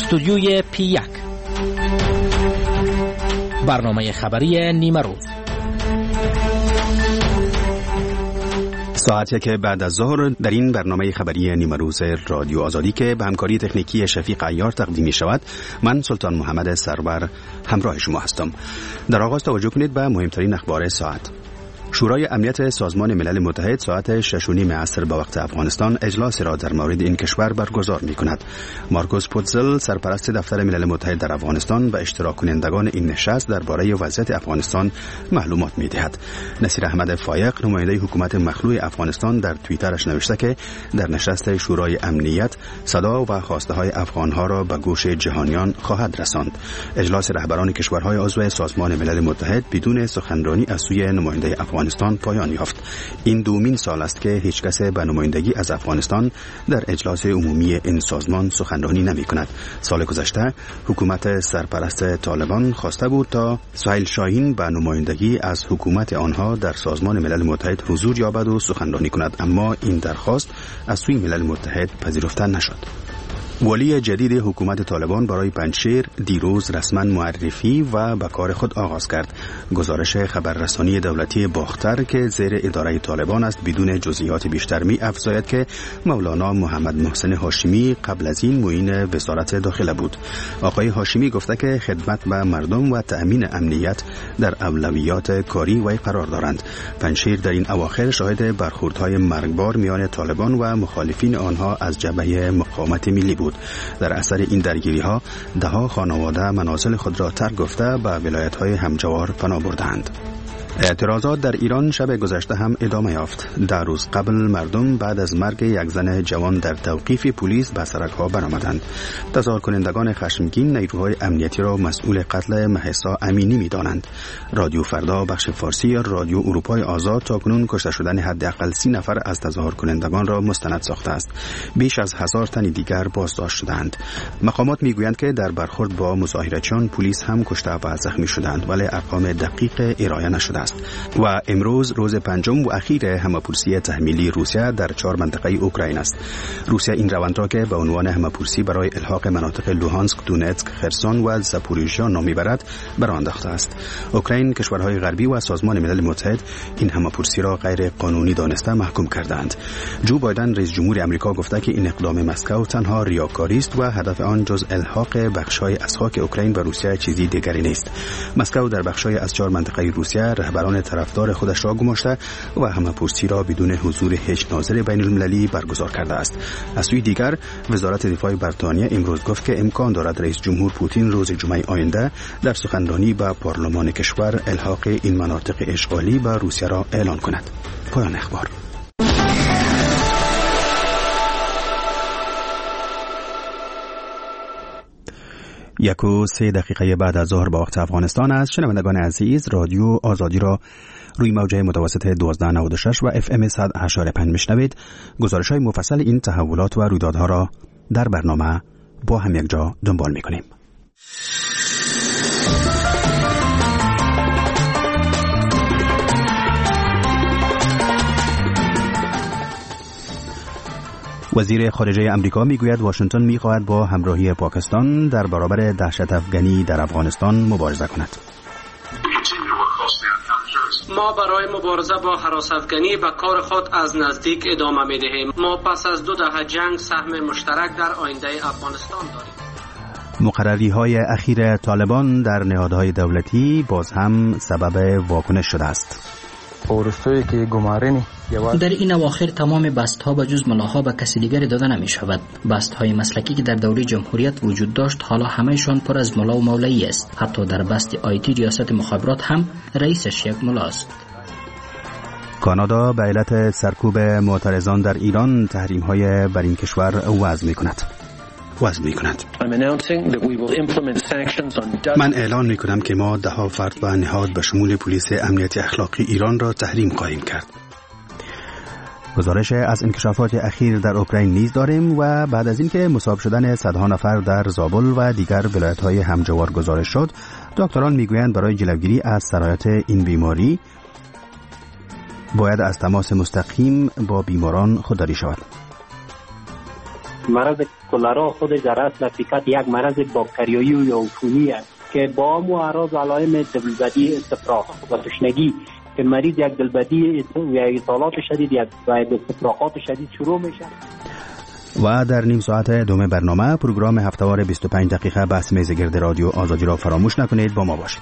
استودیوی P1 برنامه خبری نیمه روز. ساعتی که بعد از ظهر در این برنامه خبری نیمه روز رادیو آزادی که به همکاری تکنیکی شفیق عیار تقدیم می شود، من سلطان محمد سرور همراه شما هستم. در آغاز توجه کنید به مهمترین اخبار ساعت. شورای امنیت سازمان ملل متحد ساعت 6:30 عصر به وقت افغانستان اجلاس را در مورد این کشور برگزار می کند. مارکوس پوتزل سرپرست دفتر ملل متحد در افغانستان و اشتراک کنندگان این نشست درباره وضعیت افغانستان معلومات می دهد. نصیر احمد فایق نماینده حکومت مخلوع افغانستان در توییترش نوشته که در نشست شورای امنیت صدا و خواسته های افغانها را به گوش جهانیان خواهد رساند. اجلاس رهبران کشورهای عضو سازمان ملل متحد بدون سخنرانی از سوی نماینده افغانستان پایان یافت. این دومین سال است که هیچ کس به نمایندگی از افغانستان در اجلاس عمومی این سازمان سخنرانی نمی کند. سال گذشته حکومت سرپرست طالبان خواسته بود تا سهیل شاهین به نمایندگی از حکومت آنها در سازمان ملل متحد حضور یابد و سخنرانی کند، اما این درخواست از سوی ملل متحد پذیرفته نشد. ولی جدید حکومت طالبان برای پنجشیر دیروز رسما معرفی و به کار خود آغاز کرد. گزارش خبررسانی دولتی باختر که زیر اداره طالبان است بدون جزئیات بیشتر می افزاید که مولانا محمد محسن هاشمی قبل از این معین وزارت داخله بود. آقای هاشمی گفته که خدمت به مردم و تأمین امنیت در اولویات کاری وی قرار دارند. پنجشیر در این اواخر شاهد برخوردهای مرگبار میان طالبان و مخالفین آنها از جبهه مقاومت ملی بود. در اثر این درگیری‌ها ده‌ها خانواده منازل خود را ترک گفته به ولایت‌های همجوار پناه بردند. اعتراضات در ایران شب گذشته هم ادامه یافت. در روز قبل مردم بعد از مرگ یک زن جوان در توقیف پلیس به سرک‌ها برآمدند. تظاهر کنندگان خشمگین نیروهای امنیتی را مسئول قتل مهسا امینی می‌دانند. رادیو فردا بخش فارسی یا رادیو اروپای آزاد تاکنون کشته شدن حداقل 30 نفر از تظاهر کنندگان را مستند ساخته است. بیش از 1000 تن دیگر بازداشت شدند. مقامات می‌گویند که در برخورد با مظاهرچیان پلیس هم کشته و زخمی شدند، ولی ارقام دقیق ارائه نشده است. و امروز روز پنجم و اخیر همه‌پرسی تحمیلی روسیه در 4 منطقه اوکراین است. روسیه این روند را که به عنوان همه‌پرسی برای الحاق مناطق لوهانسک، دونتسک، خرسون و زاپوریژیا نام میبرد برآن انداخته است. اوکراین، کشورهای غربی و سازمان ملل متحد این همه‌پرسی را غیر قانونی دانسته محکوم کردند. جو بایدن رئیس جمهور آمریکا گفته که این اقدام مسکو تنها ریاکاری است و هدف آن جز الحاق بخش‌های از خاک اوکراین به روسیه چیزی دیگری نیست. مسکو در بخش‌های از 4 منطقه روسیه رهبران طرفدار خودش را گماشته و همه‌پرسی را بدون حضور هیچ ناظر بین‌المللی برگزار کرده است. از سوی دیگر وزارت دفاع بریتانیا امروز گفت که امکان دارد رئیس جمهور پوتین روز جمعه آینده در سخنرانی به پارلمان کشور الحاق این مناطق اشغالی به روسیه را اعلان کند. پایان اخبار. 1:03 بعد از ظهر به وقت افغانستان است. شنوندگان عزیز، رادیو آزادی را روی موجه متوسط 1296 و FM 100.5 میشنوید. گزارش‌های مفصل این تحولات و رویدادها را در برنامه با هم یک جا دنبال می‌کنیم. وزیر خارجه آمریکا میگوید واشنگتن میخواهد با همراهی پاکستان در برابر دهشت افغانی در افغانستان مبارزه کند. ما برای مبارزه با هراس افغانی به کار خود از نزدیک ادامه میدهیم. ما پس از 2 دهه جنگ سهم مشترک در آینده افغانستان داریم. مقرری‌های اخیر طالبان در نهادهای دولتی باز هم سبب واکنش شده است. در این اواخر تمام بست‌ها به جز ملاها به کسی دیگری داده نمی‌شود. بست‌های مسلکی که در دوره جمهوریت وجود داشت حالا همه‌شان پر از ملا و مولوی است. حتی در بست آیتی ریاست مخابرات هم رئیسش یک ملا است. کانادا به علت سرکوب معترضان در ایران تحریم‌های بر این کشور وضع می‌کند. من اعلان می‌کنم که ما 10 فرد و نهاد به شمول پلیس امنیت اخلاقی ایران را تحریم خواهیم کرد. گزارش از انکشافات اخیر در اوکراین نیز داریم و بعد از اینکه مصاب شدن صدها نفر در زابل و دیگر ولایت‌های همجوار گزارش شد، دکتران میگویند برای جلوگیری از سرایت این بیماری باید از تماس مستقیم با بیماران خودداری شود. مرض کلرا خودش در اصل حقیقت یک مرض باکتریایی یا عفونی است که با همو اعراض و علائم دلبدی، استفراغ و تشنگی که مریض یک دلبدی یا اصالات شدید یا استفراغات شدید شروع میشه. و در نیم ساعت دوم برنامه پروگرام هفته‌وار 25 دقیقه بحث میز گرد رادیو آزادی را فراموش نکنید، با ما باشید.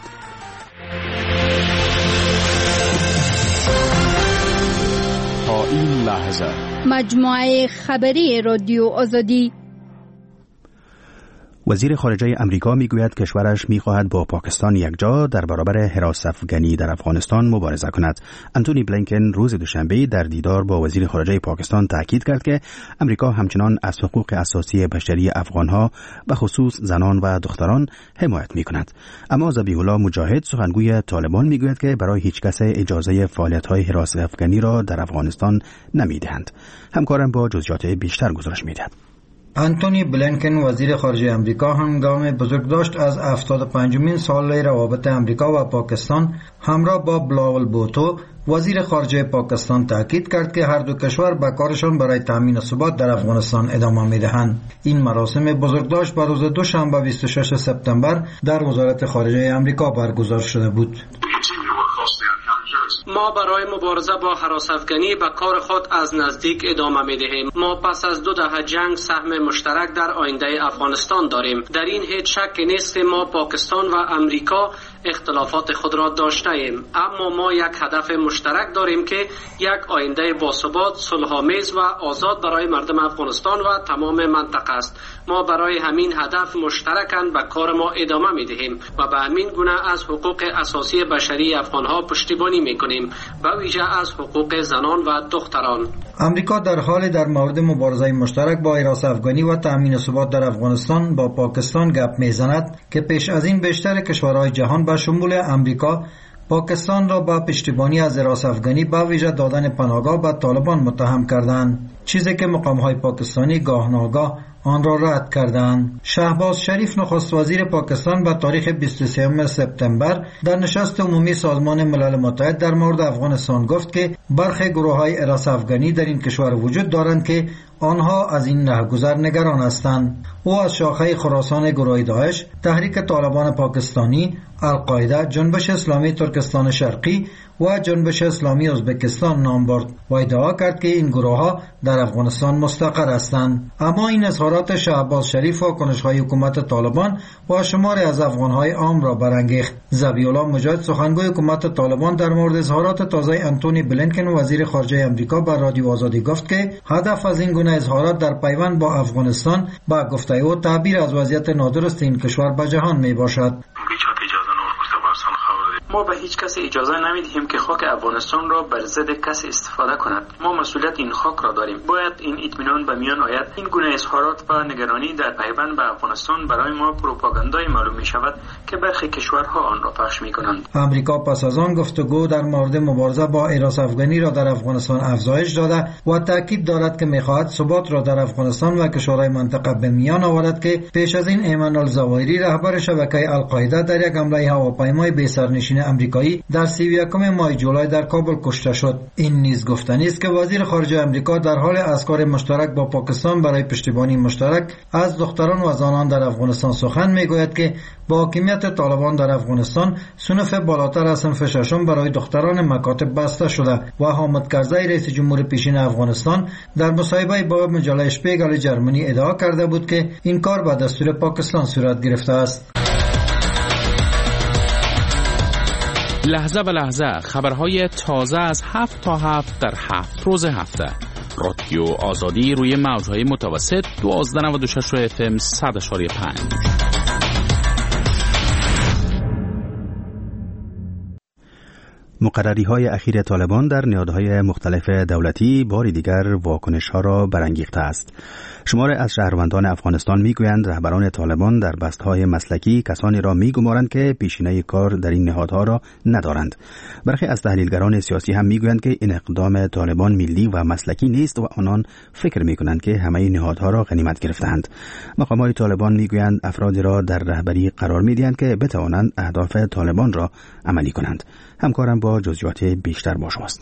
تا این لحظه مجموعه خبری رادیو آزادی. وزیر خارجه امریکا میگوید کشورش میخواهد با پاکستان یکجا در برابر حراس افغانی در افغانستان مبارزه کند. آنتونی بلینکن روز دوشنبه در دیدار با وزیر خارجه پاکستان تاکید کرد که امریکا همچنان از حقوق اساسی بشری افغانها و خصوص زنان و دختران حمایت میکند. اما ذبیح الله مجاهد سخنگوی طالبان میگوید که برای هیچ کس اجازه فعالیت‌های حراس افغانی را در افغانستان نمیدهند. همکارم با جزئیات بیشتر گزارش میدهد. آنتونی بلینکن وزیر خارجه امریکا هنگام بزرگداشت از 75مین سال روابط امریکا و پاکستان همراه با بلاول بوتو وزیر خارجه پاکستان تاکید کرد که هر دو کشور به کارشان برای تامین ثبات در افغانستان ادامه می‌دهند. این مراسم بزرگداشت به روز دوشنبه 26 سپتامبر در وزارت خارجه امریکا برگزار شده بود. ما برای مبارزه با هراس افغانی به کار خود از نزدیک ادامه می‌دهیم. ما پس از 2 دهه جنگ سهم مشترک در آینده افغانستان داریم. در این هیچ شکی نیست. ما پاکستان و امریکا اختلافات خود را داشته ایم، اما ما یک هدف مشترک داریم که یک آینده باثبات، صلح‌آمیز و آزاد برای مردم افغانستان و تمام منطقه است. ما برای همین هدف مشترکاً به کار ما ادامه می‌دهیم و به همین گونه از حقوق اساسی بشری افغان‌ها پشتیبانی می‌کنیم، به ویژه از حقوق زنان و دختران. امریکا در حال در مورد مبارزه مشترک با حراس افغانی و تامین ثبات در افغانستان با پاکستان گپ می‌زند که پیش از این بیشتر کشورهای جهان به شمول امریکا پاکستان را با پشتیبانی از حراس افغانی به ویژه دادن پناهگاه به طالبان متهم کردند، چیزی که مقام‌های پاکستانی گاه ناگاه آن را رد کردند. شهباز شریف نخست وزیر پاکستان به تاریخ 23 سپتامبر در نشست عمومی سازمان ملل متحد در مورد افغانستان گفت که برخی گروه‌های حراس افغانی در این کشور وجود دارند که آنها از این رهگذر نگران هستند. او از شاخه خراسان گروه داعش، تحریک طالبان پاکستانی، القاعده، جنبش اسلامی ترکستان شرقی و جنبش اسلامی ازبکستان نام برد و ادعا کرد که این گروه‌ها در افغانستان مستقر هستند. اما این اظهارات شهباز شریف واکنش‌های حکومت طالبان و شماری از افغان‌های عام را برانگیخت. ذبیح الله مجاهد سخنگوی حکومت طالبان در مورد اظهارات تازه آنتونی بلینکن وزیر خارجه امریکا بر رادیو آزادی گفت که هدف از این گونه اظهارات در پیوند با افغانستان با گفته او تعبیر از وضعیت نادرست این کشور به جهان می باشد. ما به هیچ کس اجازه نمیدهیم که خاک افغانستان را بر ضد کسی استفاده کند. ما مسئولیت این خاک را داریم. باید این اطمینان به میان آید. این گونه اظهارات و نگرانی در پیوند به افغانستان برای ما پروپاگاندای معلوم می شود که برخی کشورها آن را پخش می کنند. امریکا پس از آن گفتگو در مورد مبارزه با حراس افغانی را در افغانستان افزایش داده و تاکید دارد که می‌خواهد ثبات را در افغانستان و کشورهای منطقه به میان آورد که پیش از این ایمن الظواهری رهبر شبکه القاعده در یک حمله هواپیمای بی‌سرنشین امریکایی در 31 ماه جولای در کابل کشته شد. این نیز گفتنی است که وزیر خارجه امریکا در حال از کار مشترک با پاکستان برای پشتیبانی مشترک از دختران و زنان در افغانستان سخن میگوید که با حاکمیت طالبان در افغانستان صنف بالاتر از صنف ششم برای دختران مکاتب بسته شده و حامد کرزی رئیس جمهور پیشین افغانستان در مصاحبه با مجله شپیگل جرمنی ادعا کرده بود که این کار به دستور پاکستان صورت گرفته است. لحظه به لحظه خبرهای تازه از 7 تا 7 در 7 روز هفته. رادیو آزادی روی موجهای متوسط 1296 FM 100.5. مقرری‌های اخیر طالبان در نهادهای مختلف دولتی باری دیگر واکنش‌ها را برانگیخته است. شماری از شهروندان افغانستان می‌گویند رهبران طالبان در بست‌های مسلکی کسانی را می‌گمارند که پیشینه کار در این نهادها را ندارند. برخی از تحلیلگران سیاسی هم می‌گویند که این اقدام طالبان ملی و مسلکی نیست و آنان فکر می‌کنند که همه نهادها را غنیمت گرفتند. مقامات طالبان می‌گویند افرادی را در رهبری قرار می‌دهند که بتوانند اهداف طالبان را عملی کنند. همکارم با جزئیات بیشتر با شماست.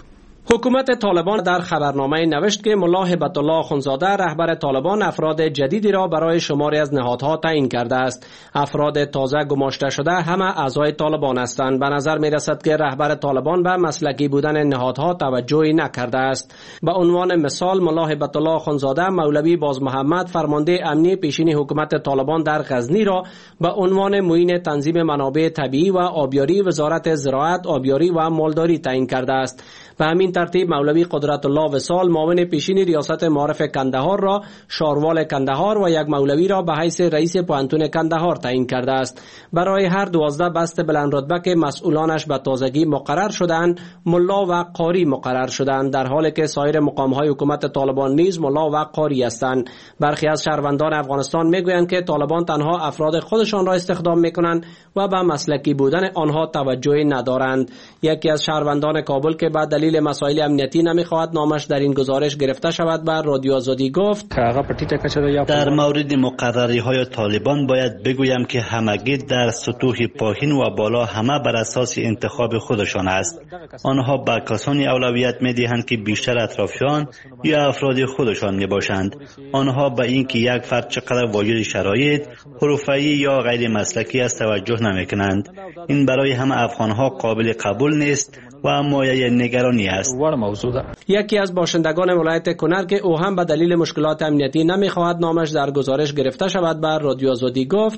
حکومت طالبان در خبرنامه نوشت که ملا هبت الله اخوندزاده رهبر طالبان افراد جدیدی را برای شماری از نهادها تعیین کرده است. افراد تازه گماشته شده همه اعضای طالبان هستند. به نظر می رسد که رهبر طالبان به مسلکی بودن نهادها توجهی نکرده است. به عنوان مثال ملا هبت الله اخوندزاده مولوی باز محمد فرمانده امنی پیشین حکومت طالبان در غزنی را به عنوان معین تنظیم منابع طبیعی و آبیاری وزارت زراعت، آبیاری و مالداری تعیین کرده است. به همین ترتیب مولوی قدرت الله وصال معاون پیشین ریاست معارف کندهار را شاروال کندهار و یک مولوی را به حیث رئیس پوهنتون کندهار تعیین کرده است. برای هر 12 بست بلند رتبه که مسئولانش به تازگی مقرر شدند ملا و قاری مقرر شدند، در حالی که سایر مقامهای حکومت طالبان نیز ملا و قاری هستند. برخی از شهروندان افغانستان میگویند که طالبان تنها افراد خودشان را استخدام میکنند و به مسلکی بودن آنها توجهی ندارند. یکی از شهروندان کابل که بعد دلیل مسائل امنیتی نمیخواهد نامش در این گزارش گرفته شود بر رادیو آزادی گفت: در مورد مقرری های طالبان باید بگویم که همگی در سطوح پایین و بالا همه بر اساس انتخاب خودشان است. آنها به کسانی اولویت میدهند که بیشتر اطرافیان یا افراد خودشان میباشند. آنها به اینکه یک فرد چقدر واجد شرایط حرفه‌ای یا غیر مسلکی است توجه نمیکنند. این برای همه افغانها قابل قبول نیست و مایه نگرانی است. یکی از باشندگان ولایت کنر که او هم به دلیل مشکلات امنیتی نمیخواهد نامش در گزارش گرفته شود بر رادیو آزادی گفت: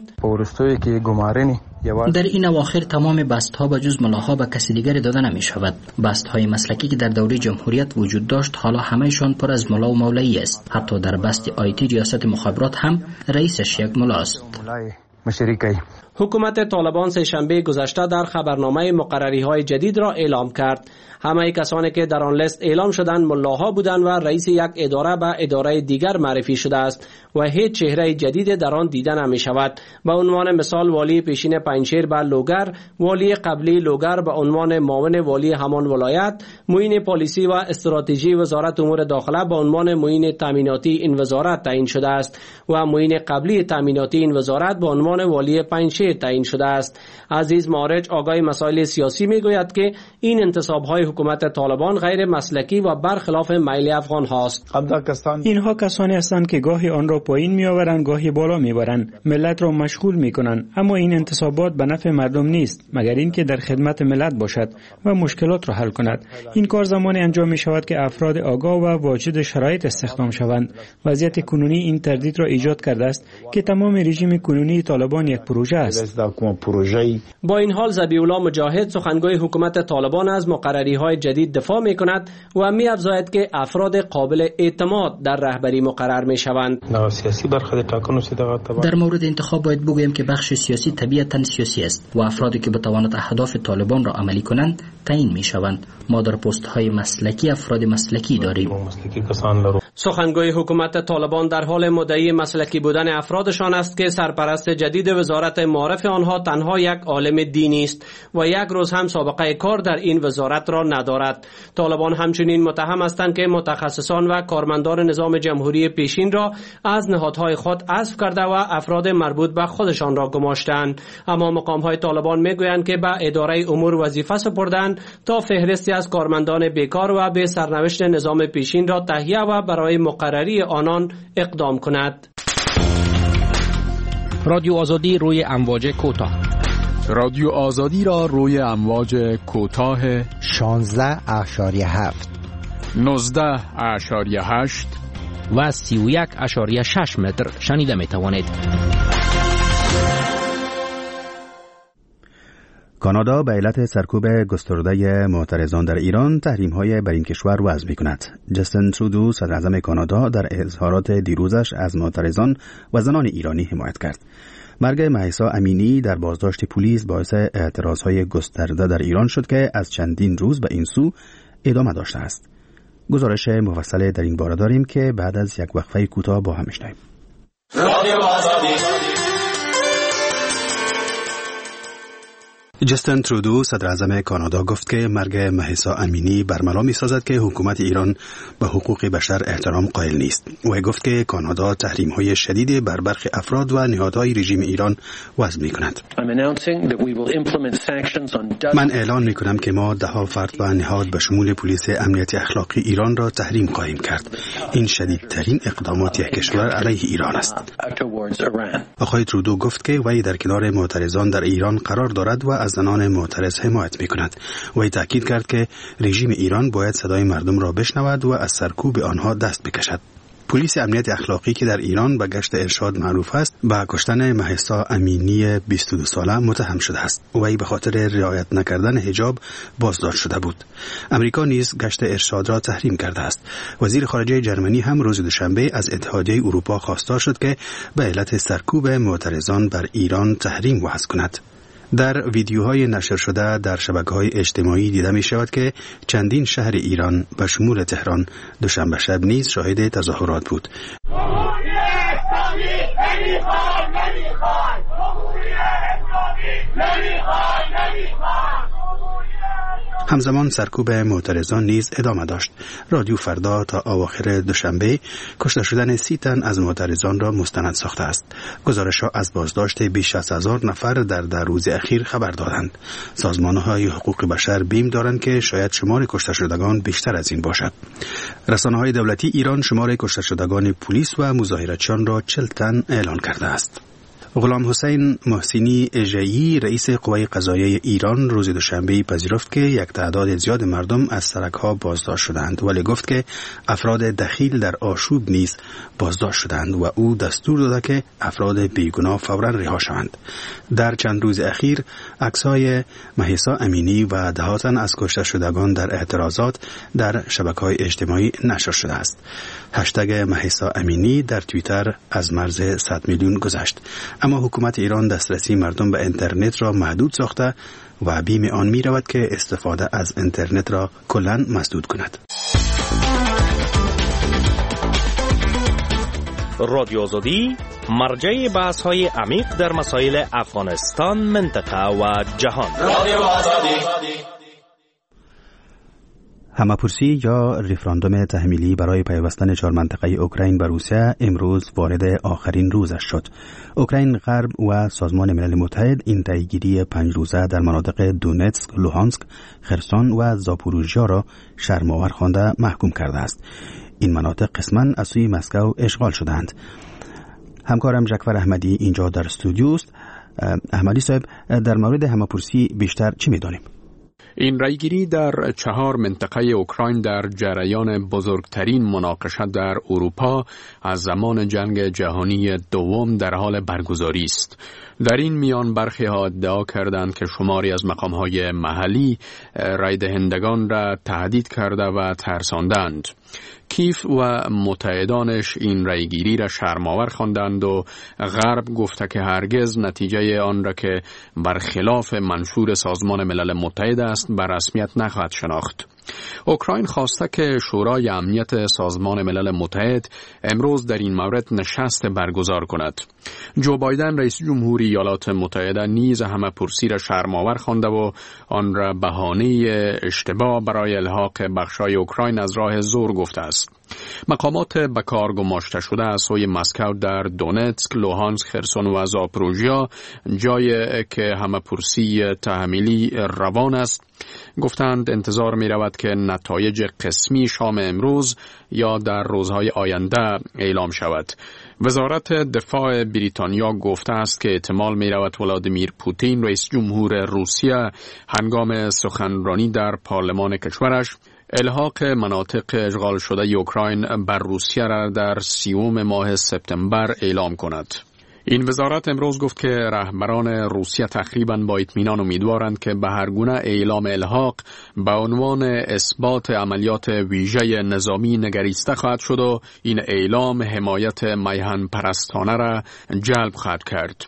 در این اواخر تمام بست‌ها به جز ملاها به کسی دیگری داده نمی شود. بست‌های مسلکی که در دوره جمهوریت وجود داشت حالا همه‌شان پر از ملا و مولایی است. حتی در بست آیتی ریاست مخابرات هم رئیسش یک ملاست. حکومت طالبان سه‌شنبه گذشته در خبرنامه مقرری‌های جدید را اعلام کرد. همه کسانی که در آن لیست اعلام شدند ملاها بودند و رئیس یک اداره به اداره دیگر معرفی شده است و هیچ چهره جدید در آن دیده نمی شود. به عنوان مثال والی پیشین پنجشیر به لوگر، والی قبلی لوگر به عنوان معاون والی همان ولایت، معین پلیسی و استراتژی وزارت امور داخله به عنوان معین تامیناتی این وزارت تعیین شده است و معین قبلی تامیناتی این وزارت به عنوان والی پنجشیر تعیین شده است. عزیز مارج آگاه مسائل سیاسی میگوید که این انتصاب‌های حکومت طالبان غیر مسلکی و برخلاف میل افغان هاست. اینها کسانی هستند که گاهی آن را پایین میآورند گاهی بالا میبرند، ملت را مشغول میکنند، اما این انتصابات به نفع مردم نیست مگر اینکه در خدمت ملت باشد و مشکلات را حل کند. این کار زمانی انجام می شود که افراد آگاه و واجد شرایط استخدام شوند. وضعیت کنونی این تردید را ایجاد کرده است که تمام رژیم کنونی طالبان یک پروژه است. با این حال ذبیح الله مجاهد سخنگوی حکومت طالبان از مقرری‌های جدید دفاع می‌کند و می‌افزاید که افراد قابل اعتماد در رهبری مقرر می‌شوند. در مورد انتخاب باید بگویم که بخش سیاسی طبیعتاً سیاسی است و افرادی که بتواند اهداف طالبان را عملی کنند تعیین می‌شوند. ما در پست‌های مسلکی افراد مسلکی داریم. سخنگوی حکومت طالبان در حال مدعی مسلکی بودن افرادشان است که سرپرست جدید وزارت معارف آنها تنها یک عالم دینی است و یک روز هم سابقه کار در این وزارت را ندارد. طالبان همچنین متهم هستند که متخصصان و کارمندان نظام جمهوری پیشین را از نهادهای خود حذف کرده و افراد مربوط به خودشان را گماشتند. اما مقام‌های طالبان میگویند که به اداره امور وظیفه سپردند تا فهرستی از کارمندان بیکار و به سرنوشت نظام پیشین را تهیه و برای مقرری آنان اقدام کند. رادیو آزادی روی امواج کوتاه. رادیو آزادی را روی امواج کوتاه 16.7 19.8 و 31.6 متر شنیده می توانید. کانادا به علت سرکوب گسترده معترضان در ایران تحریم‌های بر این کشور وضع می‌کند. جستین ترودو صدراعظم کانادا در اظهارات دیروزش از معترضان و زنان ایرانی حمایت کرد. مرگ مهسا امینی در بازداشت پلیس باعث اعتراضهای گسترده در ایران شد که از چندین روز به این سو ادامه داشته است. گزارش مفصل در این باره داریم که بعد از یک وقفه کوتاه با هم میشنویم. جستن ترودو صدر اعظم کانادا گفت که مرگ مهسا امینی برملا می‌سازد که حکومت ایران به حقوق بشر احترام قائل نیست. او گفت که کانادا تحریم‌های شدید بر برخی افراد و نهادهای رژیم ایران وضع می‌کند. من اعلان می‌کنم که ما ده‌ها فرد و نهاد به شمول پلیس امنیت اخلاقی ایران را تحریم خواهیم کرد. این شدیدترین اقدامات یک کشور علیه ایران است. آقای ترودو گفت که وی در کنار معترضان در ایران قرار دارد و از زنان معترض حمایت می‌کند. وی تاکید کرد که رژیم ایران باید صدای مردم را بشنود و از سرکوب آنها دست بکشد. پلیس امنیت اخلاقی که در ایران به گشت ارشاد معروف است، به کشتن مهسا امینی 22 ساله متهم شده است. وی به خاطر رعایت نکردن حجاب بازداشت شده بود. امریکا نیز گشت ارشاد را تحریم کرده است. وزیر خارجه جرمنی هم روز دوشنبه از اتحادیه اروپا خواستار شد که به علت سرکوب معترضان بر ایران تحریم وضع کند. در ویدیوهای نشر شده در شبکه‌های اجتماعی دیده می شود که چندین شهر ایران به شمول تهران دوشنبه شب نیز شاهد تظاهرات بود. همزمان سرکوب معترضان نیز ادامه داشت. رادیو فردا تا اواخر دوشنبه کشته شدن 30 تن از معترضان را مستند ساخته است. گزارش‌ها از بازداشت بیش از 1000 نفر در روز اخیر خبر دادند. سازمان‌های حقوق بشر بیم دارند که شاید شمار کشته شدگان بیشتر از این باشد. رسانه‌های دولتی ایران شمار کشته شدگان پلیس و مظاهراتچیان را 40 تن اعلام کرده است. غلام حسین محسنی اژه‌ای رئیس قوه قضاییه ایران روز دوشنبه پذیرفت که یک تعداد زیاد مردم از سرک‌ها بازداشت شدند، ولی گفت که افراد دخیل در آشوب نیز بازداشت شدند و او دستور داده که افراد بیگناه فوراً رها شوند. در چند روز اخیر عکس‌های مهسا امینی و ده‌ها تن از کشته شدگان در اعتراضات در شبکه‌های اجتماعی نشر شده است. هشتگ مهسا امینی در توییتر از مرز 100 میلیون گذشت. اما حکومت ایران دسترسی مردم به اینترنت را محدود ساخته و بیم آن می رود که استفاده از اینترنت را کلاً مسدود کند. رادیو آزادی مرجع بحث‌های عمیق در مسائل افغانستان، منطقه و جهان. رادیو آزادی. همه‌پرسی یا رفراندوم تحمیلی برای پیوستن 4 منطقه اوکراین به روسیه امروز وارد آخرین روزش شد. اوکراین غرب و سازمان ملل متحد این تاییدگیری 5 روزه در مناطق دونتسک، لوهانسک، خرسون و زاپوروژیا را شرم‌آور خوانده محکوم کرده است. این مناطق قسماً از سوی مسکو اشغال شدند. همکارم جعفر احمدی اینجا در استودیو است. احمدی صاحب، در مورد همه‌پرسی بیشتر چی می‌دانیم؟ این رایگیری در 4 منطقه اوکراین در جریان بزرگترین مناقشه در اروپا از زمان جنگ جهانی دوم در حال برگزاری است. در این میان برخی ها ادعا کردند که شماری از مقام‌های محلی رای دهندگان را تهدید کرده و ترساندند. کیف و متحدانش این رایگیری را شرم‌آور خواندند و غرب گفته که هرگز نتیجه آن را که برخلاف منشور سازمان ملل متحد است بر رسمیت نخواهد شناخت. اوکراین خواسته که شورای امنیت سازمان ملل متحد امروز در این مورد نشست برگزار کند. جو بایدن رئیس جمهوری ایالات متحده نیز همه‌پرسی را شرم‌آور خوانده و آن را بهانه اشتباه برای الحاق بخش‌های اوکراین از راه زور گفته است. مقامات به کار گماشته شده از سوی مسکو در دونتسک، لوهانسک، خرسون و زاپوروژیا، جایی که همه‌پرسی تحمیلی روان است، گفتند انتظار می رود که نتایج قسمی شام امروز یا در روزهای آینده اعلام شود. وزارت دفاع بریتانیا گفته است که احتمال می رود ولادیمیر پوتین رئیس جمهور روسیه هنگام سخنرانی در پارلمان کشورش الحاق مناطق اشغال شده اوکراین بر روسیه را در 30 ماه سپتامبر اعلام کند. این وزارت امروز گفت که رهبران روسیه تقریباً با اطمینان امیدوارند که به هر گونه اعلام الحاق به عنوان اثبات عملیات ویژه نظامی نگریسته خواهد شد و این اعلام حمایت میهن پرستانه را جلب خواهد کرد.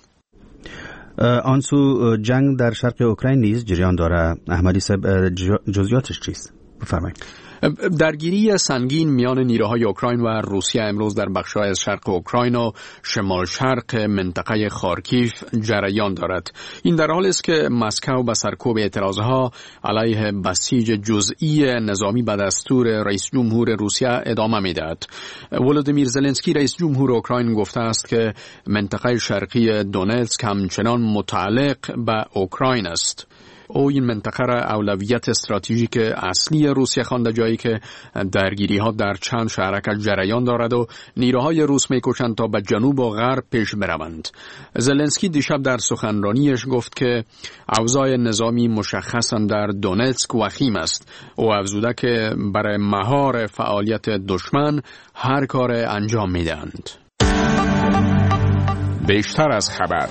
آنسو جنگ در شرق اوکراین نیز جریان داره. احمدی صاحب، جزئیاتش چیست؟ بفرمایید. درگیری سنگین میان نیروهای اوکراین و روسیه امروز در بخش‌های از شرق اوکراین و شمال شرق منطقه خارکیف جریان دارد. این در حالی است که مسکو به سرکوب اعتراضها علیه بسیج جزئی نظامی به دستور رئیس جمهور روسیه ادامه می‌دهد. ولودیمیر زلنسکی رئیس جمهور اوکراین گفته است که منطقه شرقی دونتسک همچنان متعلق به اوکراین است. او این منطقه را اولویت استراتژیک اصلی روسیه خوانده، جایی که درگیری ها در چند شهرک جریان دارد و نیروهای روس می‌کوشند تا به جنوب و غرب پیش بروند. زلنسکی دیشب در سخنرانیش گفت که اوضاع نظامی مشخصاً در دونتسک وخیم است. او افزوده که برای مهار فعالیت دشمن هر کار انجام می‌دهند. بیشتر از خبر.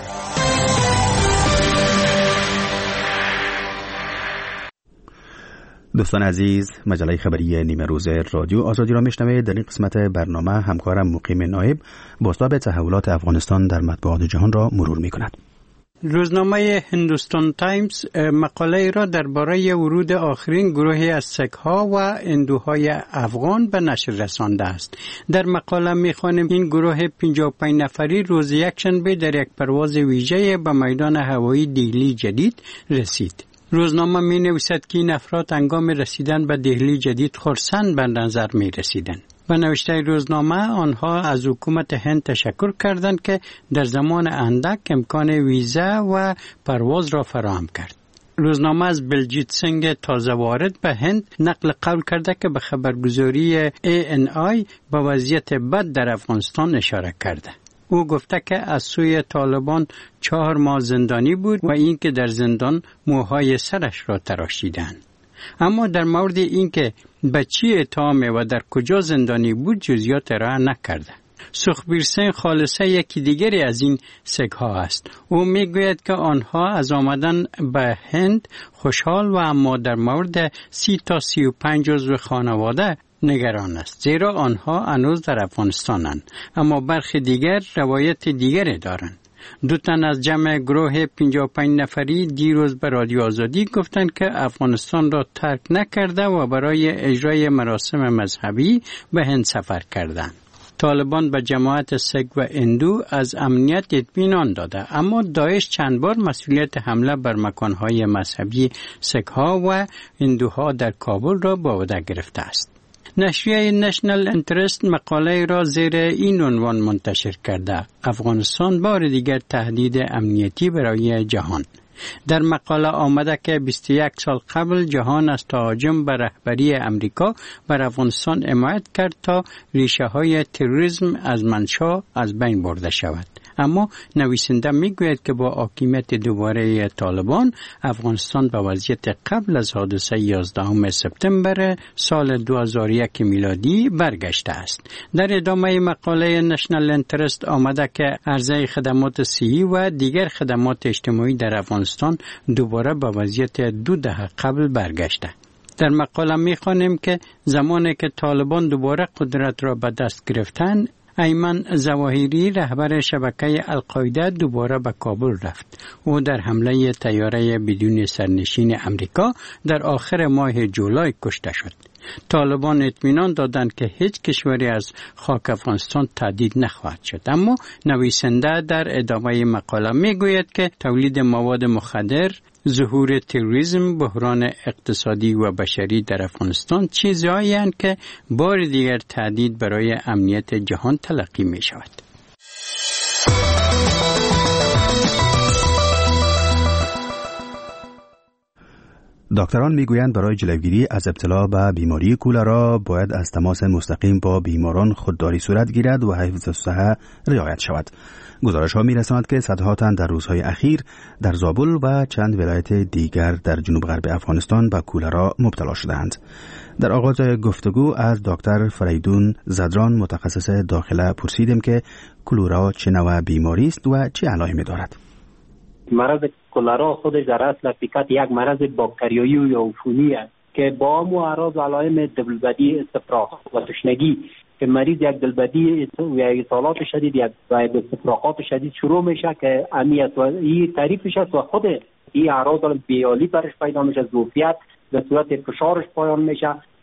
دوستان عزیز، مجله خبری نیمه روز رادیو آزادی را میشنوید. در این قسمت برنامه همکارم مقیم نایب بازتاب تحولات افغانستان در مطبوعات جهان را مرور میکند. روزنامه هندوستان تایمز مقاله را درباره ورود آخرین گروهی از سک‌ها و هندوهای افغان به نشر رسانده است. در مقاله می‌خوانیم این گروه 55 نفری روز یکشنبه در یک پرواز ویژه به میدان هوایی دهلی جدید رسید. روزنامه می نویسد که این افراد هنگام رسیدن به دهلی جدید خرسند به نظر می رسیدند. به نوشته روزنامه آنها از حکومت هند تشکر کردند که در زمان اندک امکان ویزا و پرواز را فراهم کرد. روزنامه از بلجیت سنگ تازه وارد به هند نقل قول کرده که به خبرگزاری ANI به وضعیت بد در افغانستان اشاره کرده. او گفته که از سوی طالبان 4 ماه زندانی بود و اینکه در زندان موهای سرش را تراشیدند. اما در مورد اینکه به چی اتهامه و در کجا زندانی بود جزئیات ارائه نکرده. سخبیر سنگ خالصه یکی دیگری از این سگ‌ها است. او میگوید که آنها از آمدن به هند خوشحال و اما در مورد 30 تا 35 عضو خانواده نگران است، زیرا آنها هنوز در افغانستانند، اما برخی دیگر روایت دیگری دارند. 2 تن از جمع گروه 55 نفری دیروز به رادیو آزادی گفتند که افغانستان را ترک نکرده و برای اجرای مراسم مذهبی به هند سفر کردند. طالبان به جماعت سگ و هندو از امنیت اطمینان داده، اما داعش چند بار مسئولیت حمله بر مکانهای مذهبی سگ‌ها و هندوها در کابل را به عهده گرفته است. نشریه نشنل انترست مقاله را زیر این عنوان منتشر کرده: افغانستان بار دیگر تهدید امنیتی برای جهان. در مقاله آمده که 21 سال قبل جهان از تهاجم بر رهبری امریکا بر افغانستان حمایت کرد تا ریشه های تروریسم از منشأ از بین برده شود. اما نویسنده میگوید که با حاکمیت دوباره طالبان افغانستان به وضعیت قبل از حادثه 11 سپتامبر سال 2001 میلادی برگشته است. در ادامه مقاله نشنل انترست آمده که عرضه خدمات صحی و دیگر خدمات اجتماعی در افغانستان دوباره به وضعیت 2 دهه قبل برگشته. در مقاله میخوانیم که زمانی که طالبان دوباره قدرت را به دست گرفتند، ایمن ظواهری رهبر شبکه القاعده دوباره به کابل رفت. او در حمله طیاره بدون سرنشین امریکا در آخر ماه جولای کشته شد. طالبان اطمینان دادند که هیچ کشوری از خاک افغانستان تهدید نخواهد شد، اما نویسنده در ادامه مقاله میگوید که تولید مواد مخدر، ظهور تروریسم، بحران اقتصادی و بشری در افغانستان چیزهایی هستند که بار دیگر تهدید برای امنیت جهان تلقی می شود. دکتران میگویند برای جلوگیری از ابتلا به بیماری کولرا باید از تماس مستقیم با بیماران خودداری صورت گیرد و حفظ صحت رعایت شود. گزارش ها میرساند که صدها تن در روزهای اخیر در زابل و چند ولایت دیگر در جنوب غرب افغانستان به کولرا مبتلا شدند. در آغاز گفتگو از دکتر فریدون زدران متخصص داخله پرسیدیم که کولرا چه نوع بیماری است و چه علائمی دارد. مرض کولرا خودش در اصل حقیقت یک مرض باکتریایی یا عفونی است که با همون اعراض و علائم دلبدی، استفراغ و تشنگی که مریض یک دلبدی و اسهالات شدید یا استفراغات شدید شروع میشه که امیت و این تعریفش است و خود این اعراض بیالی برش پیدا میشه، ظرفیت به صورت فشارش پایان میشه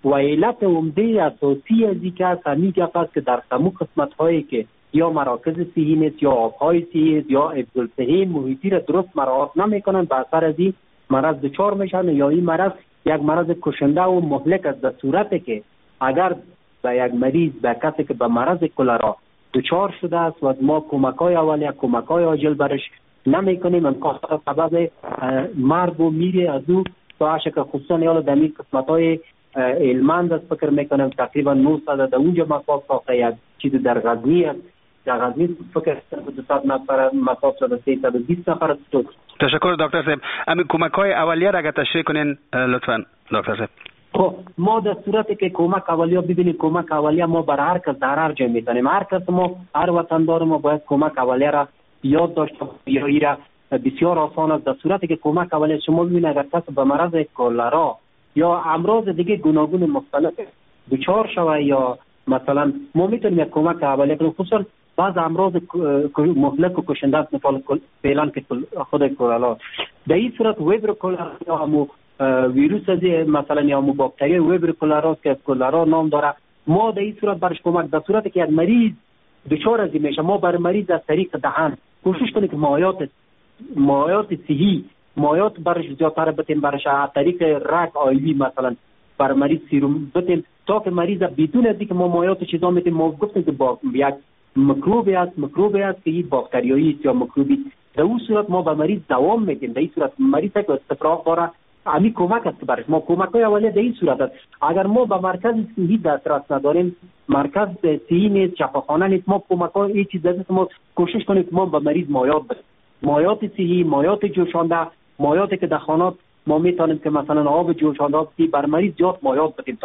و علت عمده اساسی از این که است که در تمام قسمت هایی که یا مراکز صحی نیست یا آبهای صحی یا حفظ صحی محیطی را درست مراعات نمیکنن، به اثر از این مرض دچار میشن یا این مرض یک مرض کشنده و مهلک است، در صورتی که اگر به یک مریض به کسی که به مرض کلرا دچار شده است و ما کمک‌های اولیه کمک‌های عاجل برش نمی‌کنیم، امکان سبب مرگ و میره از او تا که خصوصا یا در این قسمت‌های علمند است فکر میکنم تقریبا 900 در اونجا مساف ساخته یک چیز در غزنی است، در غزنی فکر 200 نفر مساف شده 320 نفر. تشکر دکتر صاحب. همین کمک‌های اولیه را اگر تشریح کنین لطفاً دکتر صاحب. خب ما در صورتی که کمک اولیه ببینیم، کمک اولیه ما بر هر کس در هر جای میتونیم، هر کس ما هر وطندار ما باید کمک اولیه را یاد داشته یا ایرا بسیار آسان است. در صورتی که کمک اولیه شما ببینید اگر کس به مرض کلرا یا امراض دیگه گوناگون مختلف دچار شوه یا مثلا ما میتونیم یک کمک اولیه کنیم، خصوصا بعض امراض مهلک و کشنده است مثل فعلا که خود کلرا. در این صورت وبر کلرا یا همو ویروس از مثلا یا همو باکتری وبر کلرا که کلرا نام داره، ما در این صورت برش کمک در صورتی که یک مریض دچار از این میشه، ما بر مریض از طریق دهن کوشش کنیم که مایعات صحی مایعات برش زیادتر بتیم، برش از طریق رگ آیوی مثلا بر مریض سیروم بتیم تا که مریض بدون از اینکه ما مایعات چیزا میتیم، ما گفتیم که با یک میکروبی است که این باکتریایی است یا میکروبی، در اون صورت ما به مریض دوام میدیم. در این صورت مریض که استفراغ داره همین کمک است که برش ما کمک‌های اولیه در این صورت است. اگر ما به مرکز صحی دسترس نداریم، مرکز صحی نیست، شفاخانه نیست، ما کمک‌های این چیز است ما کوشش کنیم که ما به مریض مایعات بدیم، مایعات صحی، مایعات جوشانده، مایعاتی که در خانات ما میتونیم که مثلا آب جوشانده بر مریض زیاد مایعات بدیم.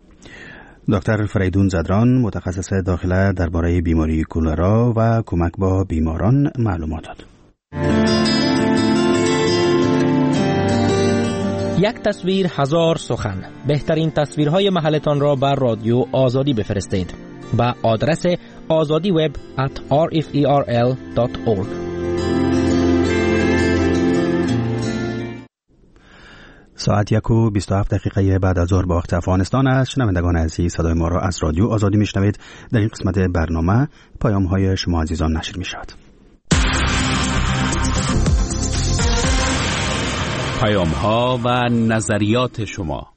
دکتر فریدون زدران متخصص داخله درباره بیماری کولرا و کمک با بیماران معلومات داد. یک تصویر هزار سخن. بهترین تصویرهای محلتان را بر رادیو آزادی بفرستید به آدرس azadiweb@rferl.org. ساعت 1:27 بعد از ظهر با وقت افغانستان است. شنوندگان عزیز، صدای ما را از رادیو آزادی میشنوید. در این قسمت برنامه پیام های شما عزیزان نشر می شود. پیام ها و نظریات شما.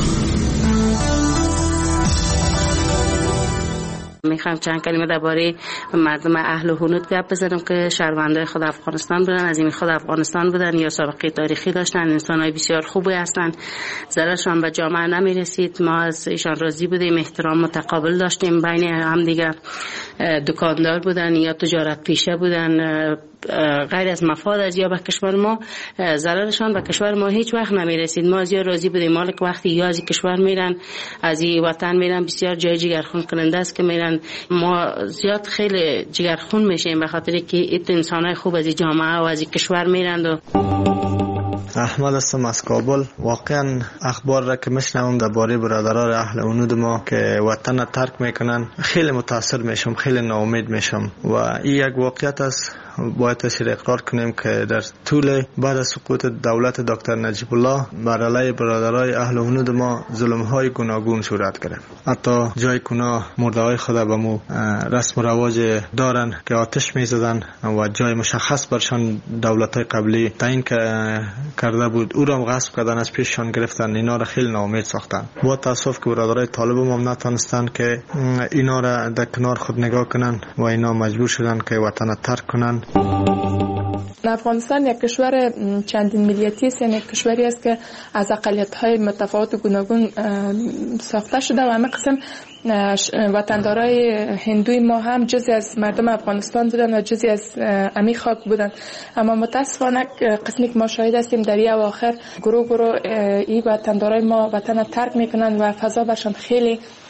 میخوام چند کلمه درباره مردم اهل هنود گپ بزنم که شهروندای خود افغانستان بودن، از این خود افغانستان بودن یا سابقه تاریخی داشتن، انسانای بسیار خوبی هستن، ضررشان به جامعه نمیرسید. ما از ایشان راضی بودیم، احترام متقابل داشتیم بین هم دیگه. دکاندار بودن یا تجارت پیشه بودن، غیر از مفاد از یا به کشور ما، ضررشان به کشور ما هیچ وقت نمیرسید. ما از یا راضی بودیم. مالک وقتی یا از کشور میرن، از این وطن میرن، بسیار جای جگرخون کننده است که میرن. ما زیاد خیلی جگرخون میشیم به خاطر که ایت انسانای خوب از جامعه و از کشور میرن. و احمد هستم از کابل. واقعا اخبار را که میشنوم درباره برادران اهل هنود ما که وطن ترک میکنن خیلی متاثر میشم، خیلی ناامید میشم و این یک واقعیت است. باید تشریح اقرار کنیم که در طول بعد از سقوط دولت دکتر نجیب الله بر علیه برادرای اهل هنود ما ظلم‌های گوناگون صورت گرفت. حتی جای گناه مرده‌های خود به مو رسم و رواج دارن که آتش می‌زدن و جای مشخص برشان دولت‌های قبلی تعیین کرده بود، او را غصب کردن، از پیششان گرفتن، اینا را خیلی ناامید ساختن. با تاسف که برادرای طالب ما نتونستن که اینا را در کنار خود نگاه کنن و اینا مجبور شدن که وطن ترک کنن. افغانستان یک کشور چندین ملیتی است، یعنی کشوری است که از اقلیت‌های متفاوت و گوناگون ساخته شده و همه قسم وطندارای هندوی ما هم جزئی از مردم افغانستان بودن و جزئی از امی خاک بودن. اما متاسفانه قسمی که ما شاهد هستیم در این اواخر گروه این وطندارای ما وطن ترک میکنن و فضا برشان خیلی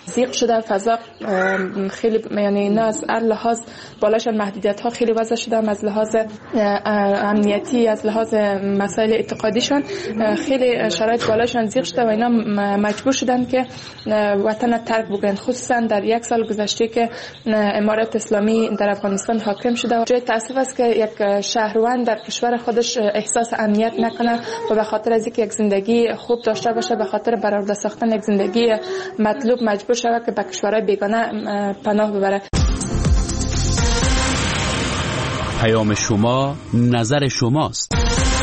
زیق شده، فضا خیلی یعنی نه از هر لحاظ بالاشان محدودیت ها خیلی وضع شده، از لحاظ امنیتی، از لحاظ مسائل اعتقادیشان خیلی شرایط بالاشان زیق شده و اینا مجبور شدن که وطن ترک بکنن، خصوصا در یک سال گذشته که امارت اسلامی در افغانستان حاکم شده. جای تاسف است که یک شهروند در کشور خودش احساس امنیت نکنه و به خاطر از اینکه یک زندگی خوب داشته باشه، به خاطر برآورده ساختن یک زندگی مطلوب مجبور شود که به کشورهای بیگانه پناه ببره. پیام شما، نظر شماست.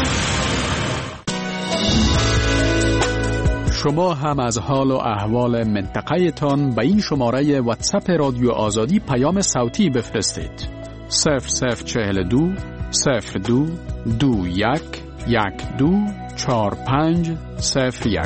شما هم از حال و احوال منطقه تان به این شماره واتساپ رادیو آزادی پیام صوتی بفرستید. 0042 02 21 12 45 01.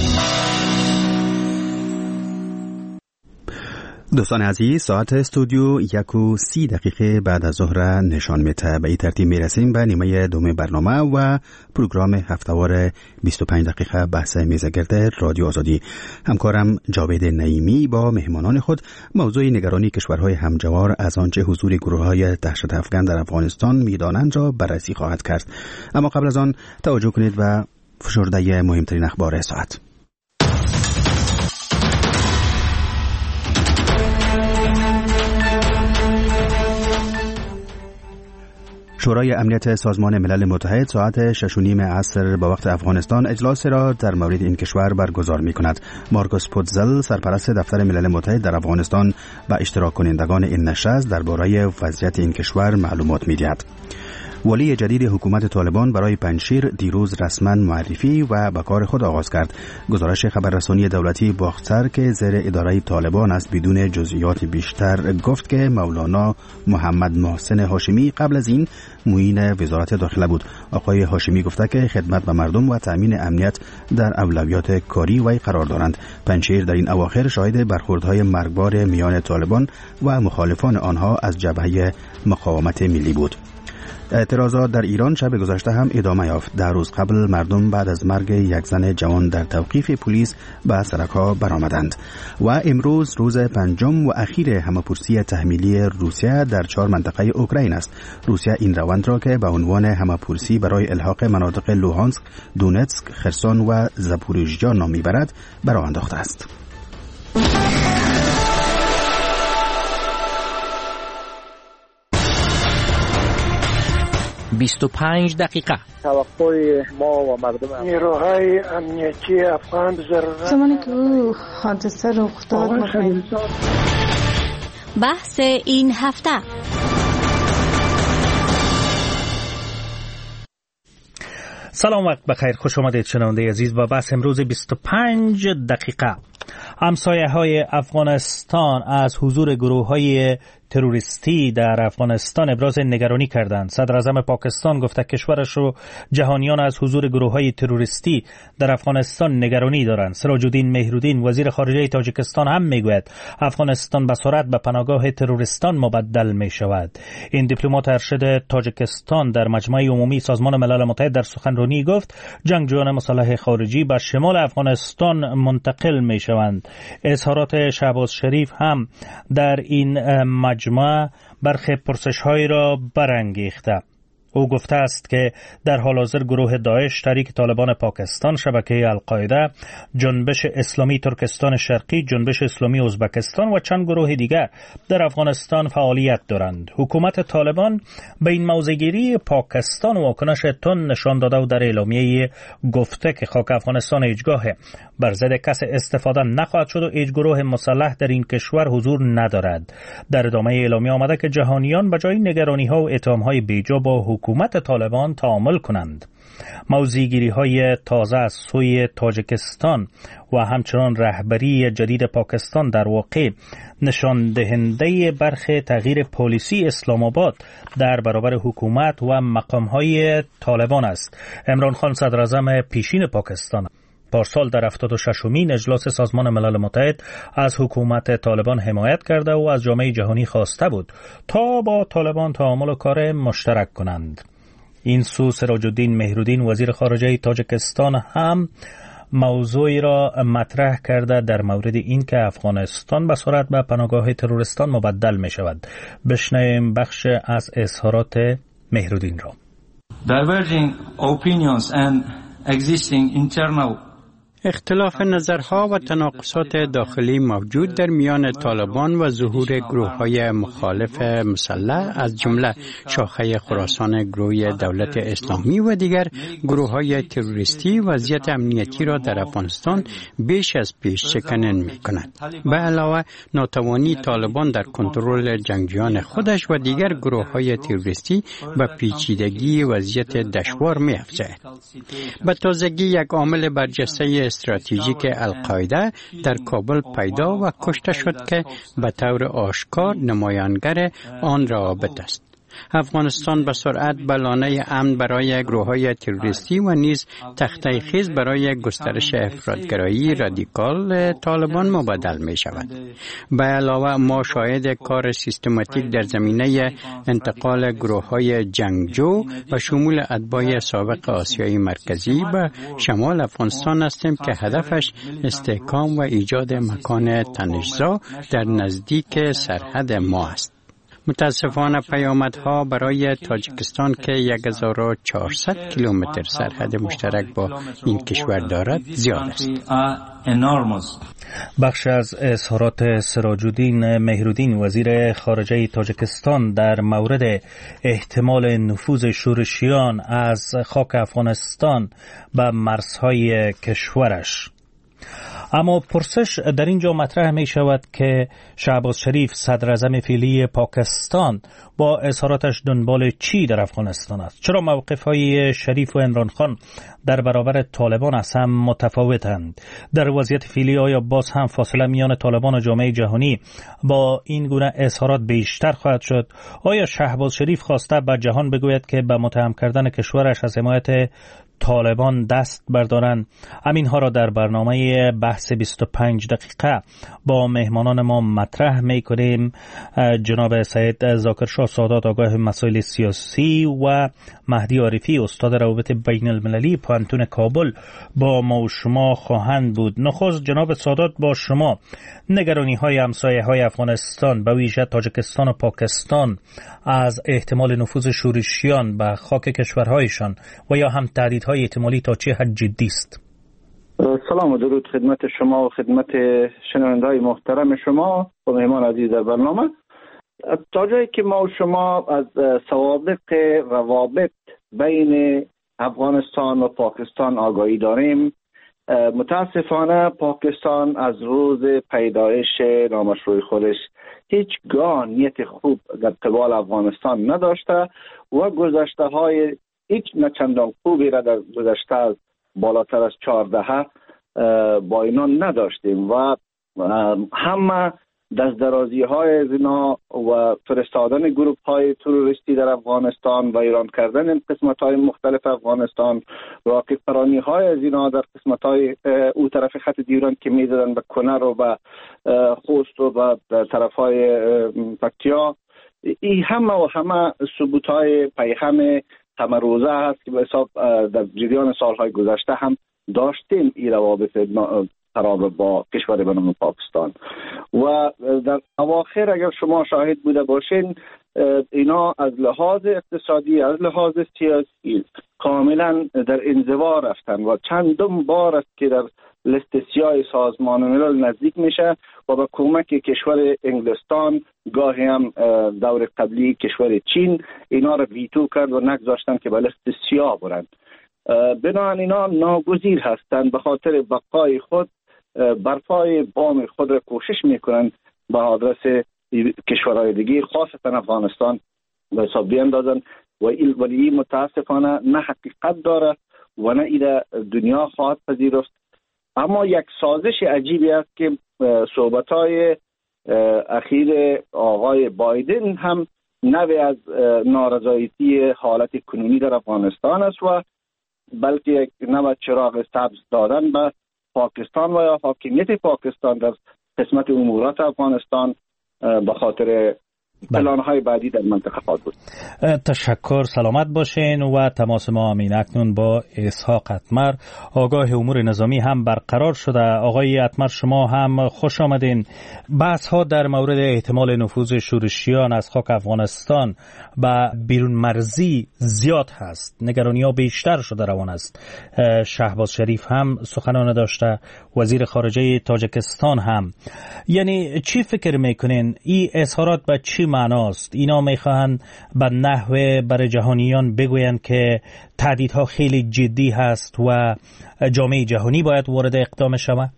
دوستان عزیز، ساعت استودیو 1:30 بعد از ظهر نشان میده. به این ترتیب میرسیم به نیمه دوم برنامه و پروگرام هفتهوار 25 دقیقه بحث میزگرد رادیو آزادی. همکارم جاوید نعیمی با مهمانان خود موضوع نگرانی کشورهای همجوار از آنچه حضور گروه‌های دهشت افکن در افغانستان میدانند را بررسی خواهد کرد. اما قبل از آن توجه کنید و فشرده مهمترین اخبار ساعت. شورای امنیت سازمان ملل متحد ساعت 6:30 عصر با وقت افغانستان اجلاس را در مورد این کشور برگزار می کند. مارکوس پوتزل، سرپرست دفتر ملل متحد در افغانستان و اشتراک کنندگان این نشست درباره وضعیت این کشور معلومات می دهد. ولی جدید حکومت طالبان برای پنجشیر دیروز رسما معرفی و به کار خود آغاز کرد. گزارش خبررسانی دولتی باختر که زیر اداره طالبان است بدون جزئیات بیشتر گفت که مولانا محمد محسن هاشمی قبل از این معین وزارت داخله بود. آقای هاشمی گفته که خدمت به مردم و تأمین امنیت در اولویات کاری وی قرار دارند. پنجشیر در این اواخر شاهد برخوردهای مرگبار میان طالبان و مخالفان آنها از جبهه مقاومت ملی بود. اعتراضات در ایران شب گذشته هم ادامه یافت. در روز قبل مردم بعد از مرگ یک زن جوان در توقیف پلیس به سرک‌ها برآمدند و امروز روز پنجم و اخیر همه‌پرسی تحمیلی روسیه در 4 منطقه اوکراین است. روسیه این روند را که به عنوان همه‌پرسی برای الحاق مناطق لوهانسک، دونتسک، خرسون و زاپوریژیا نام می‌برد برآ انداخته است. 25 دقیقه. توقع ما و مردم نیروهای امنیتی افغان ضرورت زمانی که حادثه رخ داد بحث این هفته. سلام، وقت بخیر، خوش آمدید شنونده عزیز و بحث امروز 25 دقیقه. همسایه‌های افغانستان از حضور گروه‌های تروریستی در افغانستان ابراز نگرانی کردند. صدر اعظم پاکستان گفته کشورش و جهانیان از حضور گروه‌های تروریستی در افغانستان نگرانی دارند. سراج الدین مهرالدین وزیر خارجه تاجیکستان هم میگوید افغانستان به سرعت به پناهگاه تروریستان مبدل می شود. این دیپلمات ارشد تاجیکستان در مجمع عمومی سازمان ملل متحد در سخنرانی گفت جنگجویان مسلح خارجی به شمال افغانستان منتقل می شوند. اظهارات شهباز شریف هم در این مجمع برخی پرسش‌هایی را برانگیخته. او گفته است که در حال حاضر گروه داعش، تحریک طالبان پاکستان، شبکه القاعده، جنبش اسلامی ترکستان شرقی، جنبش اسلامی ازبکستان و چند گروه دیگر در افغانستان فعالیت دارند. حکومت طالبان به این موضع‌گیری پاکستان واکنش تند نشان داده و در اعلامیه گفته که خاک افغانستان هیچگاه بر ضد کس استفاده نخواهد شد و هیچ گروه مسلح در این کشور حضور ندارد. در ادامه اعلامیه آمده که جهانیان بجای نگرانی‌ها و اتهام‌های بیجا با حکومت طالبان تعامل کنند. موضع‌گیری‌های تازه از سوی تاجیکستان و همچنان رهبری جدید پاکستان در واقع نشان دهنده برخی تغییر پالیسی اسلام آباد در برابر حکومت و مقام‌های طالبان است. عمران خان صدر اعظم پیشین پاکستان پارسال در 76مین اجلاس سازمان ملل متحد از حکومت طالبان حمایت کرده و از جامعه جهانی خواسته بود تا با طالبان تعامل و کار مشترک کنند. این سو سراج الدین مهرالدین وزیر خارجه تاجیکستان هم موضوعی را مطرح کرده در مورد این که افغانستان به سرعت به پناهگاه تروریستان مبدل می شود. بشنویم بخش از اظهارات مهرالدین را. Diverging opinions and existing internal اختلاف نظرها و تناقضات داخلی موجود در میان طالبان و ظهور گروه‌های مخالف مسلح از جمله شاخه خراسان گروه دولت اسلامی و دیگر گروه‌های تروریستی وضعیت امنیتی را در افغانستان بیش از پیش شکنن می‌کند. به علاوه ناتوانی طالبان در کنترل جنگجویان خودش و دیگر گروه‌های تروریستی و پیچیدگی وضعیت دشوار می‌افزاید. به تازگی یک عامل برجسته استراتژیک القاعده در کابل پیدا و کشته شد که به طور آشکار نمایانگر آن روابط است. افغانستان به سرعت به لانه امن برای گروه‌های تروریستی و نیز تخته خیز برای گسترش افراطگرایی رادیکال طالبان مبدل می شود. به علاوه ما شاهد کار سیستماتیک در زمینه انتقال گروه‌های جنگجو و شمول اتباع سابق آسیای مرکزی به شمال افغانستان هستیم که هدفش استحکام و ایجاد مکان تنش‌زا در نزدیک سرحد ما است. متاسفانه پیامدها برای تاجیکستان که 1400 کیلومتر سرحد مشترک با این کشور دارد زیاد است. بخش از اظهارات سراج‌الدین مهرالدین وزیر خارجه تاجیکستان در مورد احتمال نفوذ شورشیان از خاک افغانستان به مرزهای کشورش. اما پرسش در اینجا مطرح می شود که شهباز شریف صدر اعظم فعلی پاکستان با اظهاراتش دنبال چی در افغانستان است؟ چرا موقف‌های شریف و عمران خان در برابر طالبان از هم متفاوتند؟ در وضعیت فعلی آیا باز هم فاصله میان طالبان و جامعه جهانی با این گونه اظهارات بیشتر خواهد شد؟ آیا شهباز شریف خواسته به جهان بگوید که به متهم کردن کشورش از حمایت طالبان دست بردارند؟ همینها را در برنامه بحث 25 دقیقه با مهمانان ما مطرح می‌کنیم. جناب سید ذاکرشاه سادات آگاه مسائل سیاسی و مهدی عارفی استاد روابط بین المللی پوهنتون کابل با ما و شما خواهند بود. نخست جناب سادات با شما، نگرانی‌های همسایه‌های افغانستان به ویژه تاجیکستان و پاکستان از احتمال نفوذ شورشیان به خاک کشورهایشان و یا هم تهدیدهای احتمالی تا چه حد جدی است؟ سلام و درود خدمت شما و خدمت شنونده‌های محترم شما و مهمان عزیز در برنامه. تا جایی که ما و شما از سوابق روابط بین افغانستان و پاکستان آگاهی داریم، متاسفانه پاکستان از روز پیدایش نامشروع خودش هیچگاه نیت خوب در قبال افغانستان نداشته و گذشته های هیچ نچندان خوبی را در گذشته از بالاتر از 14 با اینا نداشتیم و همه دستدرازی های زنا و فرستادن گروپ های تروریستی در افغانستان و ایران کردن قسمت های مختلف افغانستان، واقع پرانی های زنا در قسمت های او طرف خط دیوران که می زدن به کنر و به خوست و به طرف های پکتیا، این همه ثبوت های پیهم همه روزه هست که به حساب در جریان سالهای گذشته هم داشتیم این روابط خراب با کشور به نام پاکستان و در اواخر اگر شما شاهد بوده باشین اینا از لحاظ اقتصادی از لحاظ سیاسی کاملا در انزوا رفتن و چندم بار است که در لیست سیاه سازمان ملل نزدیک میشه و با کمک کشور انگلستان گاهی هم دور قبلی کشور چین اینا را ویتو کرد و نگذاشتن که به لیست سیاه برند. بنابراین اینا ناگزیر هستند به خاطر بقای خود برپای بام خود را کوشش میکنند به آدرس کشورهای دیگه خاصتا افغانستان به حساب بیاندازند ولی این متاسفانه نه حقیقت داره و نه ایده دنیا خواهد پذیرفت. اما یک سازش عجیبی است که صحبت‌های اخیر آقای بایدن هم نوعی از نارضایتی حالت کنونی در افغانستان است و بلکه یک نوع چراغ سبز دادن به پاکستان و یا حاکمیت پاکستان در قسمت امورات افغانستان به خاطر پلان‌های بعدی در منطقه خواهد بود. تشکر، سلامت باشین. و تماس ما همین اکنون با اسحاق اتمر، آگاه امور نظامی هم برقرار شده. آقای اتمر شما هم خوش آمدین. بحث ها در مورد احتمال نفوذ شورشیان از خاک افغانستان به بیرون مرزی زیاد هست، نگرانی ها بیشتر شده روان است. شهباز شریف هم سخنان داشته، وزیر خارجه تاجیکستان هم. یعنی چی فکر میکنین این اظهارات به چی معناست؟ اینا میخواهند به نحوه برای جهانیان بگویند که تهدیدها خیلی جدی هست و جامعه جهانی باید وارد اقدام شود؟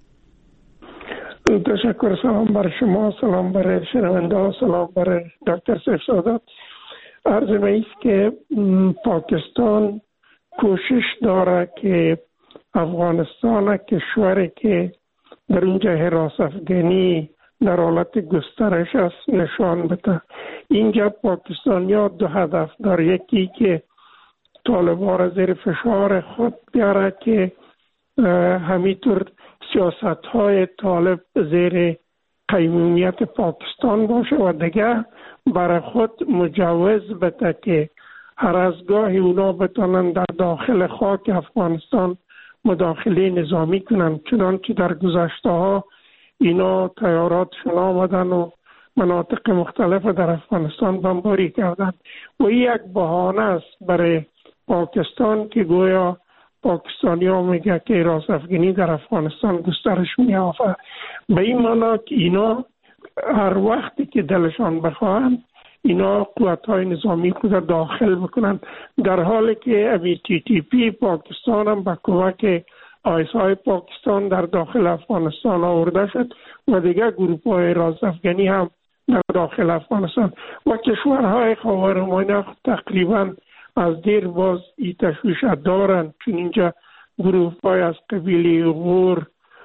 تشکر. سلام بر شما، سلام بر شنونده ها، سلام بر دکتر سیف سادات. عرض می‌ایست که پاکستان کوشش داره که افغانستان کشوری که در اونجا حراس افغانی در حالت گسترش است نشان بده. اینجا پاکستانیا دو هدف داره، یکی که طالبان را زیر فشار خود بیاره که همینطور سیاست های طالب زیر قیمومیت پاکستان باشه و دیگه برای خود مجوز بده که هر از گاهی اونا بتونن در داخل خاک افغانستان مداخله نظامی کنن، چنانچه در گذشته ها اینا تیاراتشون آمدن و مناطق مختلف در افغانستان بمباری کردن و این یک بهانه است برای پاکستان که گویا پاکستانی ها میگه که حراس افغانی در افغانستان گسترش می‌یافته. به این معنا که اینا هر وقتی که دلشان بخواهند اینا قوت‌های نظامی خود داخل بکنن، در حالی که TTP پاکستان هم با کمک آیس‌های پاکستان در داخل افغانستان آورده شد و دیگر گروه‌های حراس افغانی هم در داخل افغانستان و کشورهای خاورمیانه تقریبا از دیر باز این تشویش دارند، چون اینجا گروه‌های از قبیله غور،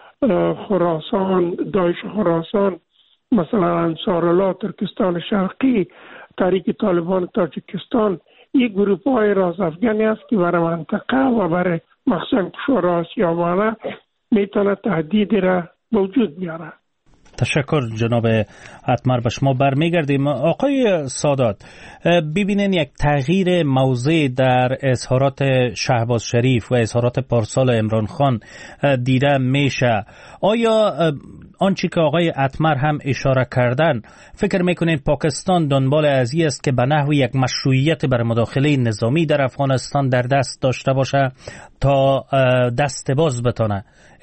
خراسان، داعش خراسان، مثلا انصارالله ترکستان شرقی، تحریک طالبان تاجیکستان، این گروه‌های حراس افغانی است که برای منطقه و برای مخصوصا کشورهای آسیابانه میتونه تهدیدی را وجود بیاره. تشکر جناب اتمر. به شما برمیگردیم. آقای سادات، ببینین یک تغییر موضع در اظهارات شهباز شریف و اظهارات پارسال عمران خان دیده میشه. آیا آنچه که آقای اتمر هم اشاره کردن، فکر میکنین پاکستان دنبال ازی است که به نحو یک مشروعیت بر مداخله نظامی در افغانستان در دست داشته باشه تا دست باز بتونه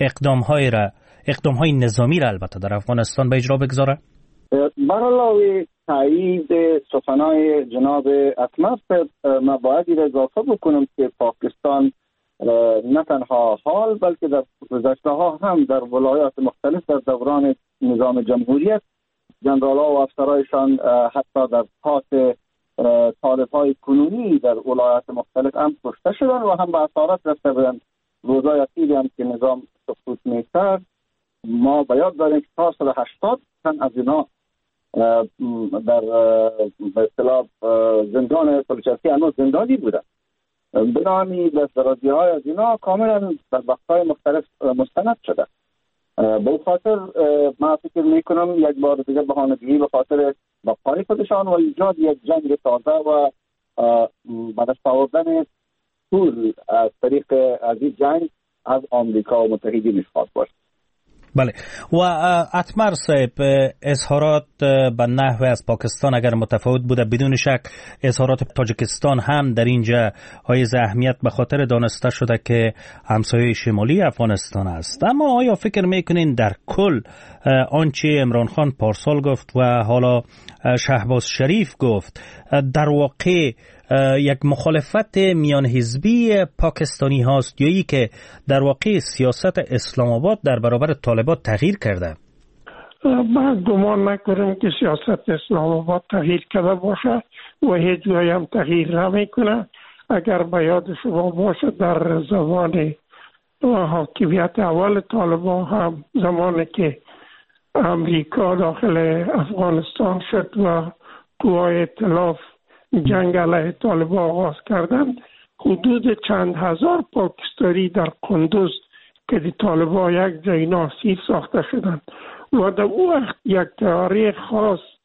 اقدام‌های نظامی را البته در افغانستان به اجرا بگذاره؟ برعلاوه تایید سخنان جناب اتمر ما باید اضافه بکنم که پاکستان نه تنها حال بلکه در گذشته ها هم در ولایات مختلف در دوران نظام جمهوریت جنرال‌ها و افسرایشان حتی در پاس طالب‌های کنونی در ولایات مختلف هم کشته شدن و هم به اثارت رسیده بودند. روزای اخیری هم که نظام سقوط می‌کرد ما باید داریم که 480 تن از اینا در به اصطلاح زندان پلیسیاسی هنوز زندانی بودن. بنابراین دسترازی‌های از اینا کاملا در بخش‌های مختلف مستند شده. به خاطر ما فکر میکنم یک بار دیگه بهانه‌جویی به خاطر بقای خودشان و ایجاد یک جنگ تازه و به دست آوردن پول از طریق از این جنگ از آمریکا و متحدین میخواد باشه. بله. و اتمر صاحب، اظهارات به نحو از پاکستان اگر متفاوت بوده، بدون شک اظهارات تاجیکستان هم در اینجا حائز اهمیت به خاطر دانسته شده که همسایه شمالی افغانستان است. اما آیا فکر میکنین در کل آنچه عمران خان پارسال گفت و حالا شهباز شریف گفت در واقع یک مخالفت میان حزبی پاکستانی هاست یا ای که در واقع سیاست اسلام آباد در برابر طالبان تغییر کرده؟ من گمان نکنم که سیاست اسلام آباد تغییر کرده باشه و هیچ جایی هم تغییر نمیکنه. اگر به یاد شما باشه در زمان حاکمیت اول طالبان هم زمانی که امریکا داخل افغانستان شد و قوای ائتلاف جنگ علیه طالبان آغاز کردن، حدود چند هزار پاکستانی در قندوز که دی طالبان یک جای ناسیر ساخته شدند و در اون وقت یک تیاری خاص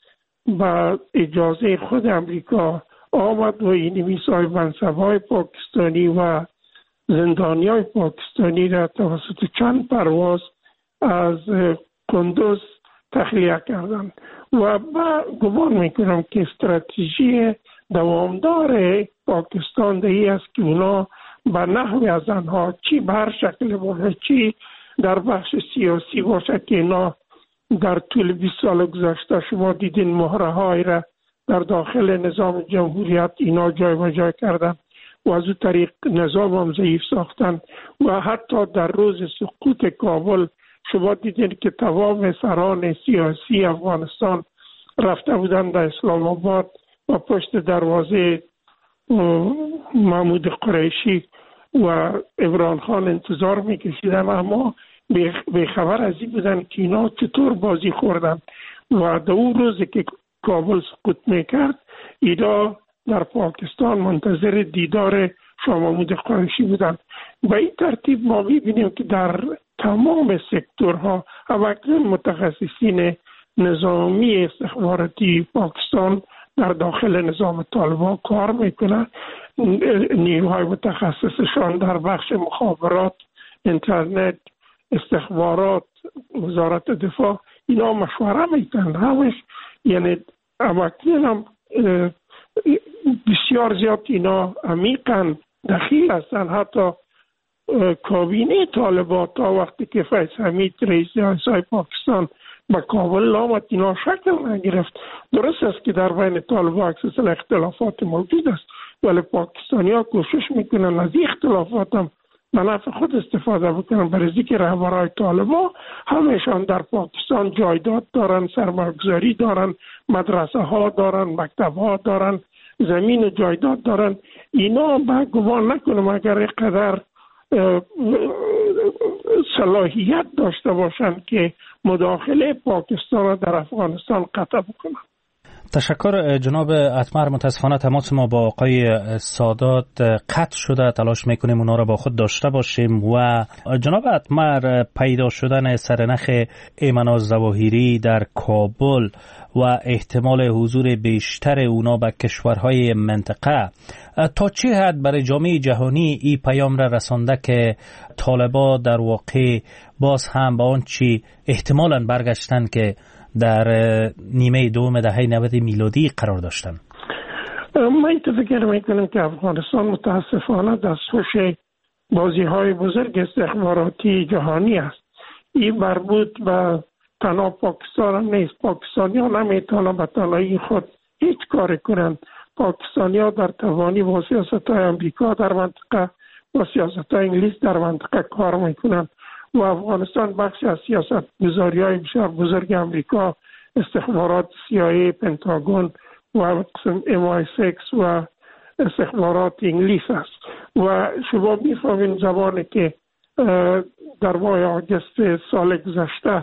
با اجازه خود امریکا آمد و این صاحب منصب‌های پاکستانی و زندانیای پاکستانی را توسط چند پرواز از قندوز تخلیه کردند و با گمان میکنم که استراتژی دوامدار پاکستان دهی است که اونا به نحوی از آنها چی به هر شکل باشه، چی در بخش سیاسی باشه که اینا در طول 20 سال گذشته شما دیدین مهره های را در داخل نظام جمهوریت اینا جای به جای کردن و از او طریق نظام هم ضعیف ساختن و حتی در روز سقوط کابل شما دیدین که تمام سران سیاسی افغانستان رفته بودن در اسلام آباد و پشت دروازه محمود قریشی و عمران خان انتظار میکشیدن، اما به خبر از این بودن که اینا چطور بازی خوردن و در اون روزی که کابل سقوط میکرد اینا در پاکستان منتظر دیدار شاه محمود قریشی بودن. به این ترتیب ما میبینیم که در تمام سکتورها همکنون متخصصین نظامی استخباراتی پاکستان در داخل نظام طالبان کار میکنن. نیروهای متخصصشان در بخش مخابرات، اینترنت، استخبارات، وزارت دفاع اینا مشوره میکنن همش، یعنی همکنون هم بسیار زیاد اینا عمیقاً دخیل هستن. حتی کابینه طالبان تا وقتی که فیض حمید رئیس جمهوری پاکستان به کابل آمد اینا شکل نگرفت. درست است که در بین طالبان اکثر اختلافات موجود است، ولی پاکستانی ها کوشش میکنن از این اختلافات هم به نفع خود استفاده بکنن. برای که رهبرای طالبان همشان در پاکستان جایداد دارن، سرمایه‌گذاری دارن، مدرسه ها دارن، مکتب ها دارن، زمین و جایداد دارن. اینا با گمان نکنم اگر قدر صلاحیت داشته باشند که مداخله پاکستان را در افغانستان قطع بکنند. تشکر جناب اتمر. متاسفانه تماس ما با آقای سادات قطع شده، تلاش میکنیم اونا را با خود داشته باشیم. و جناب اتمر، پیدا شدن سرنخ ایمن الظواهری در کابل و احتمال حضور بیشتر اونا به کشورهای منطقه تا چه حد برای جامعه جهانی این پیام را رسانده که طالبان در واقع باز هم با آن چی احتمالاً برگشتن که در نیمه دوم دهه 90 میلادی قرار داشتن؟ من فکر میکنم که افغانستان متاسفانه دستخوش بازی های بزرگ استخباراتی جهانی است. این مربوط به تنها پاکستان هم نیست. پاکستانی ها نمیتونن به تنهایی خود هیچ کار کنند. پاکستانی ها در توانی با سیاست های امریکا در منطقه و سیاست های انگلیس در منطقه کار میکنند و افغانستان بخشی از سیاست گذاری های بسیار بزرگ امریکا، استخبارات CIA، پنتاگون و قسم MI6 و استخبارات انگلیس است. و شما میفهمین زمانی که در ماه آگوست سال گذشته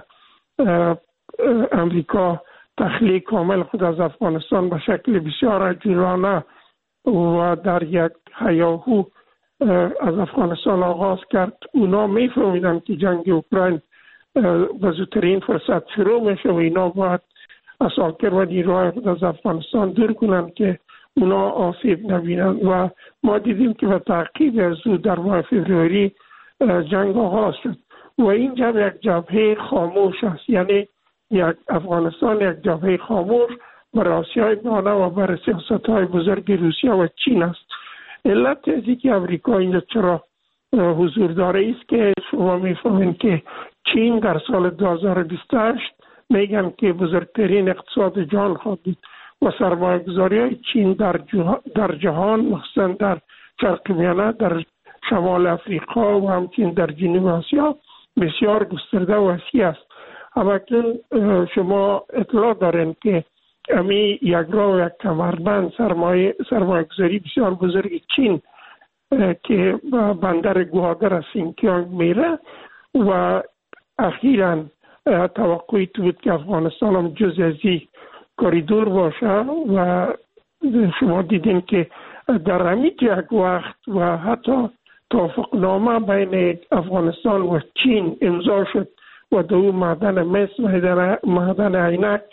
امریکا تخلیه کامل خود از افغانستان به شکل بسیار عجولانه و در یک هیاهو از افغانستان آغاز کرد، اونا میفهمیدن که جنگ اوکراین به زودترین فرصت شروع میشه و اینا باید اساکر و نیروهای خود از افغانستان دور کنن که اونا آسیب نبینن. و ما دیدیم که به تعقیب از او در ماه فوریه جنگ آغاز شد و این جبهه یک جبهه خاموش است، یعنی یک افغانستان یک جبهه خاموش بر آسیای میانه و بر سیاست های بزرگ روسیه و چین است. علت ازی که امریکا اینجا چرا حضور داره است که شما میفهمین که چین در سال 2028 میگن که بزرگترین اقتصاد جهان خواهد بود و سرمایه گذاری های چین در جهان، مخصوصا در شرق میانه، در شمال افریقا و همچنین در جنوب آسیا بسیار گسترده و وسیع است. اما شما اطلاع دارین که امی یک راه و یک کمربند سرمایه گذاری بسیار بزرگ چین که بندر گوادر از سینکیانگ میره و اخیراً توقعی تو بود که افغانستان هم جز از این کاریدور باشه و شما دیدین که در همین یک وقت و حتی توافقنامه بین افغانستان و چین امضا شد و دو معدن مس، معدن عینک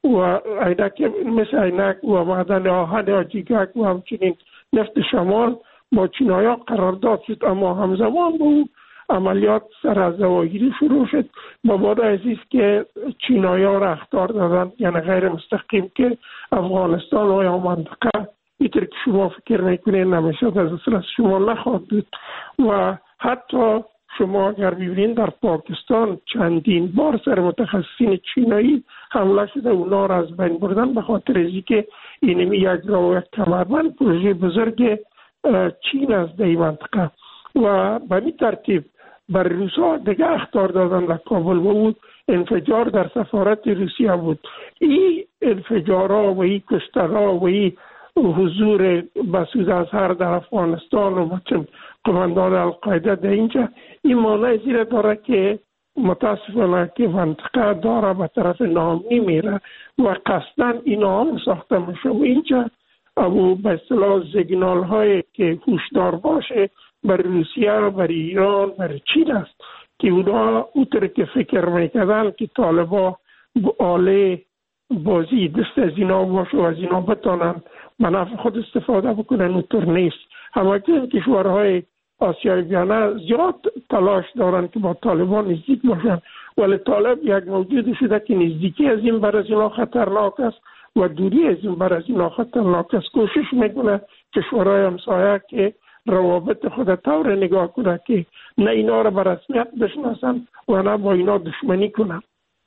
و عینک مثل عینک و معدن آهن یا جیگک و همچنین نفت شمال با چینایا قرارداد شد، اما همزمان با او عملیات سر از ظواهری شروع شد. مبادا عزیز که چینایا را اخطار دادن، یعنی غیر مستقیم، که افغانستان و یا منطقه اینطور که شما فکر میکنین نمیشد از اصل شما نخواهد بود. و حتی شما اگر ببینید در پاکستان چندین بار سر متخصصین چینایی حمله شده، اونا را از بین بردن به خاطر اینکه این یک راه کمربند پروژه بزرگ چین است در این منطقه. و به این ترتیب بر روسا دیگه اخطار دادن در کابل بود. انفجار در سفارت روسیه بود. این انفجارها و این کشتارها و این حضور مسعود اظهر در افغانستان و قماندان القاعده در اینجا، این معنی زیر داره که متاسفانه که منطقه داره به طرف ناامنی میره و قصداً اینا هم ساخته میشه. اینجا ابو به اصطلاح سیگنال های که هوشدار باشه بر روسیه، بر ایران، بر چین است که اونا اونطور که فکر میکردن که طالبا آله بازی دست از اینا باشه و از اینا بتانن به نفع خود استفاده بکنن، اونطور نیست. همکنون کشورهای آسیای میانه زیاد تلاش دارن که با طالبان نزدیک باشن، ولی طالب یک موجود شده که نزدیکی از این بر از اینا خطرناک است و دوری از این بر از اینا خطرناک است. کوشش میکنه کشورهای همسایه که روابط خود طور نگاه کنه که نه اینا را به رسمیت بشناسن و نه با اینا دشمنی کنن.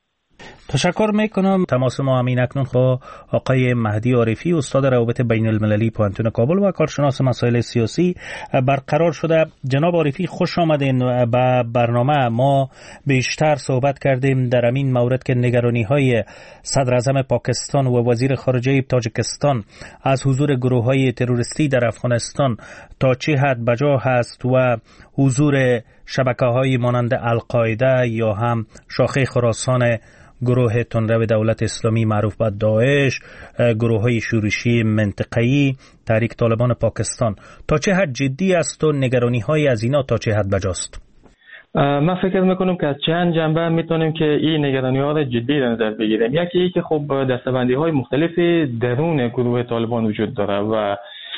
تشکر میکنم. تماس ما همین اکنون با آقای مهدی عارفی، استاد روابط بین المللی پوانتون کابل و کارشناس مسائل سیاسی برقرار شده. جناب عارفی خوش آمدین به برنامه. ما بیشتر صحبت کردیم در همین مورد که نگرانی های صدر اعظم پاکستان و وزیر خارجه تاجیکستان از حضور گروه های تروریستی در افغانستان تا چه حد بجا هست و حضور شبکه های مانند القاعده یا هم شاخه خراسان گروه تندرو دولت اسلامی معروف به داعش، گروه های شورشی منطقه‌ای، تحریک طالبان پاکستان تا چه حد جدی است و نگرانی های از اینا تا چه حد بجاست؟ من فکر میکنم که از چند جنبه میتونیم که این نگرانی ها را جدی در نظر بگیریم. یکی که خب دستبندی های مختلفی درون گروه طالبان وجود داره و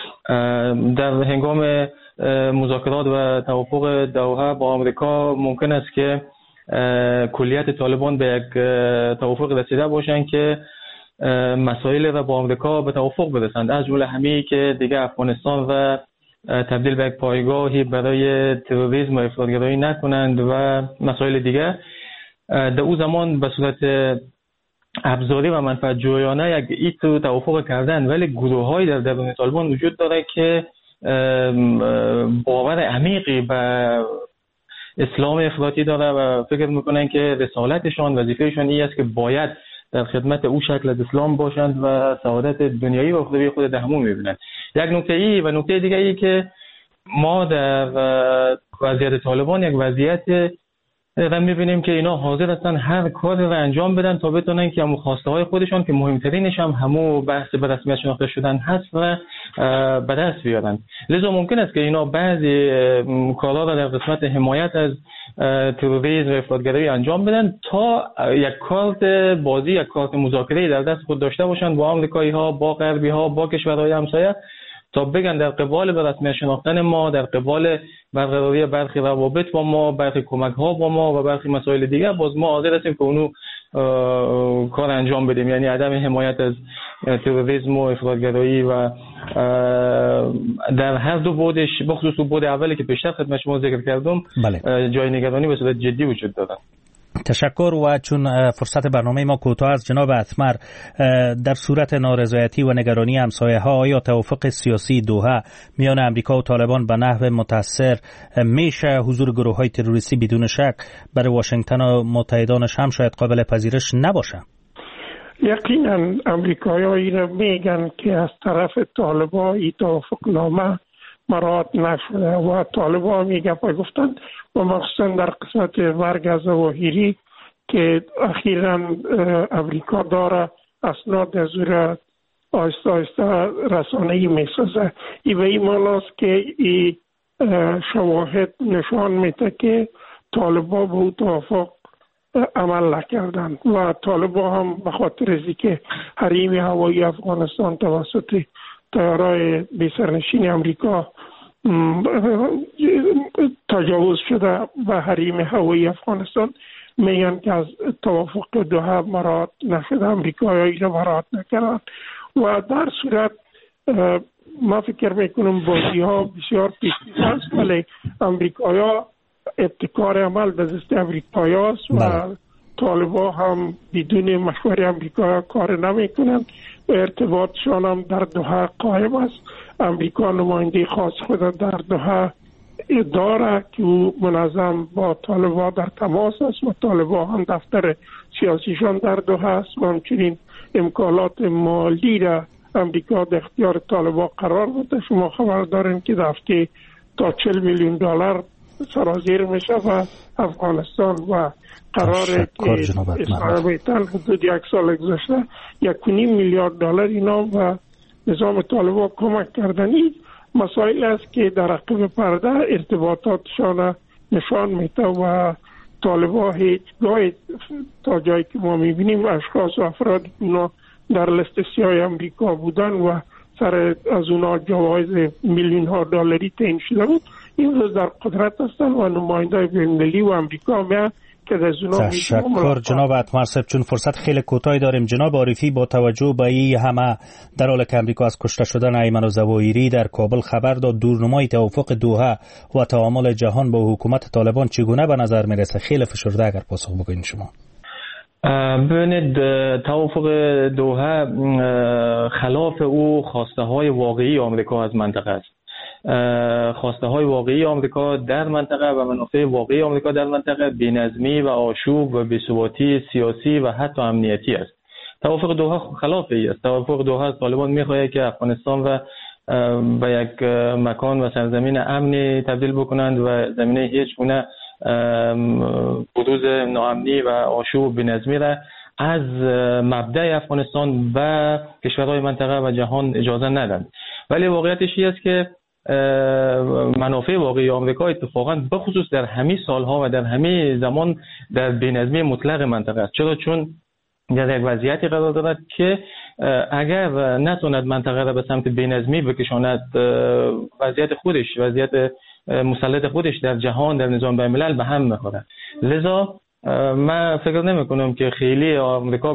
در هنگام مذاکرات و توافق دوحه با آمریکا ممکن است که کلیت طالبان به یک توافق رسیده باشند که مسائل را با آمریکا به توافق برسند، از جمله همین که دیگه افغانستان و تبدیل به یک پایگاهی برای تروریسم و افراط‌گرایی نکنند و مسائل دیگه. در اون زمان به صورت ابزاری و منفعت جویانه یک ایت توافق کردن، ولی گروه‌های در درون طالبان وجود داره که باور عمیقی به اسلام افراطی داره و فکر میکنن که رسالتشان، وظیفهشان این است که باید در خدمت او شکل از اسلام باشند و سعادت دنیایی و اخروی خود در همون میبینند. یک نکته ای و نکته دیگه ای که ما در وضعیت طالبان یک وضعیت را میبینیم که اینا حاضر هستن هر کاری را انجام بدن تا بتونن که همون خواسته های خودشان که مهمترینش هم همون بحث به رسمیت شناخته شدن هست و به دست بیارن. لذا ممکن است که اینا بعضی کارها را در قسمت حمایت از تروریسم و افراط‌گرایی انجام بدن تا یک کارت بازی، یک کارت مذاکره در دست خود داشته باشند با آمریکایی ها، با غربی ها، با کشورهای همسایه، تا بگن در قبال به رسمیت شناختن ما، در قبال برقراری برخی روابط با ما، برخی کمک ها با ما و برخی مسائل دیگر، باز ما حاضر هستیم که اونو کار انجام بدیم. یعنی عدم حمایت از تروریسم و افراط‌گرایی و در هر دو بودش، بخصوص بود اولی که پیشتر خدمت شما ذکر کردم، جای نگرانی به صورت جدی وجود داره. تشکر. و چون فرصت برنامه ما کوتاه است جناب اتمر، در صورت نارضایتی و نگرانی همسایه ها آیا توافق سیاسی دوحه میان امریکا و طالبان به نحو متأثر میشه حضور گروه های تروریستی بدون شک برای واشنگتن و متحدانش هم شاید قابل پذیرش نباشه؟ یقینا امریکایی‌ها اینو میگن که از طرف طالبان این توافق نامه مراعات نشده و طالبان میگه گفتن و مخصوصا در قسمت ورگ ظواهری که اخیراً امریکا داره اسناد از او آهسته آهسته رسانه‌ای میسازه. این به این معناست که این شواهد نشان میده که طالبان به او توافق عمل نکردند و طالبان هم به خاطر از اینکه حریم هوایی افغانستان توسط طیارهای بی‌سرنشین امریکا تجاوز شده و حریم هوایی افغانستان، میگن که از توافق دوحه مراعات نشده، امریکایی را مراعات نکردند و در صورت ما فکر میکنم بازی ها بسیار پیچیده است، ولی امریکایی ها ابتکار عمل به دست امریکایی است و طالبان هم بدون مشوره امریکایی کار نمیکنند و ارتباطشان هم در دوحه قائم است. امریکا نماینده خاص خود در دوحه داره که او منظم با طالبان در تماس است و طالبان هم دفتر سیاسیشان در دوحه است و همچنین امکانات مالی را امریکا در اختیار طالبان قرار بوده. شما خبر دارین که دفعه تا 40 میلیون دلار سرازیر میشه و افغانستان و قراره که اسرائیل حدود 1 سال گذشته 1.5 میلیارد دلار اینا و نظام طالبان کمک کردن. این مسائل است که در عقب پرده ارتباطاتشان نشان میده و طالبان هیچ گاهی تا جایی که ما میبینیم اشخاص و افراد اونا در لیست سیاه امریکا بودن و سر از اونا جوایز میلیون ها دلاری تعیین شده بود، این روز در قدرت هستند و نماینده بین‌المللی و امریکا میان که از اونا تشکر جناب اتمر صاحب. چون فرصت خیلی کوتاهی داریم، جناب عارفی با توجه به این همه در حالی که امریکا از کشته شدن ایمن الظواهری در کابل خبر داد، دورنمای توافق دوحه و تعامل جهان با حکومت طالبان چگونه به نظر میرسه؟ خیلی فشرده اگر پاسخ بگوین شما. ببینید، توافق دوحه خلاف او خواسته های واقعی آمریکا از منطقه است. خواسته های واقعی آمریکا در منطقه و منافع واقعی آمریکا در منطقه بی‌نظمی و آشوب و بی‌ثباتی سیاسی و حتی امنیتی است. توافق دوحه خلاف ای است. توافق دوحه از طالبان می‌خواهد که افغانستان و به یک مکان و سرزمین امنی تبدیل بکنند و زمینه هیچ گونه بروز ناامنی و آشوب و بی‌نظمی را از مبدأ افغانستان و کشورهای منطقه و جهان اجازه ندهند. ولی واقعیتش این است که منافع واقعی آمریکا اتفاقا بخصوص در همین سالها و در همین زمان در بی‌نظمی مطلق منطقه است. چرا؟ چون در یک وضعیتی قرار دارد که اگر نتواند منطقه را به سمت بی‌نظمی بکشاند، وضعیت مسلط خودش در جهان در نظام بین‌الملل به هم می‌خورد. لذا من فکر نمی‌کنم که خیلی آمریکا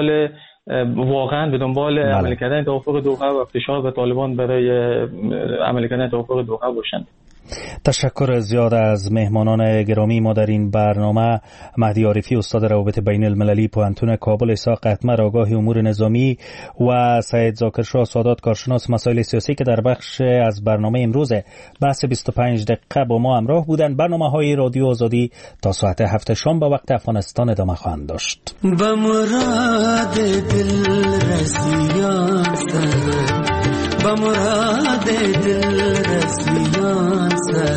واقعا به دنبال عمل کردن توافق دوحه و فشار به طالبان برای عمل کردن توافق دوحه باشند. تشکر زیاد از مهمانان گرامی ما در این برنامه. مهدی عارفی، استاد روابط بین المللی پوهنتون کابل، اسحاق اتمر، آگاه امور نظامی و سید ذاکرشاه سادات، کارشناس مسائل سیاسی که در بخش از برنامه امروز بحث 25 دقیقه با ما همراه بودند. برنامه‌های رادیو آزادی تا ساعت 7 شام با وقت افغانستان ادامه خواهند داشت. به مراد دل رسیدن به مراد دل رسیدن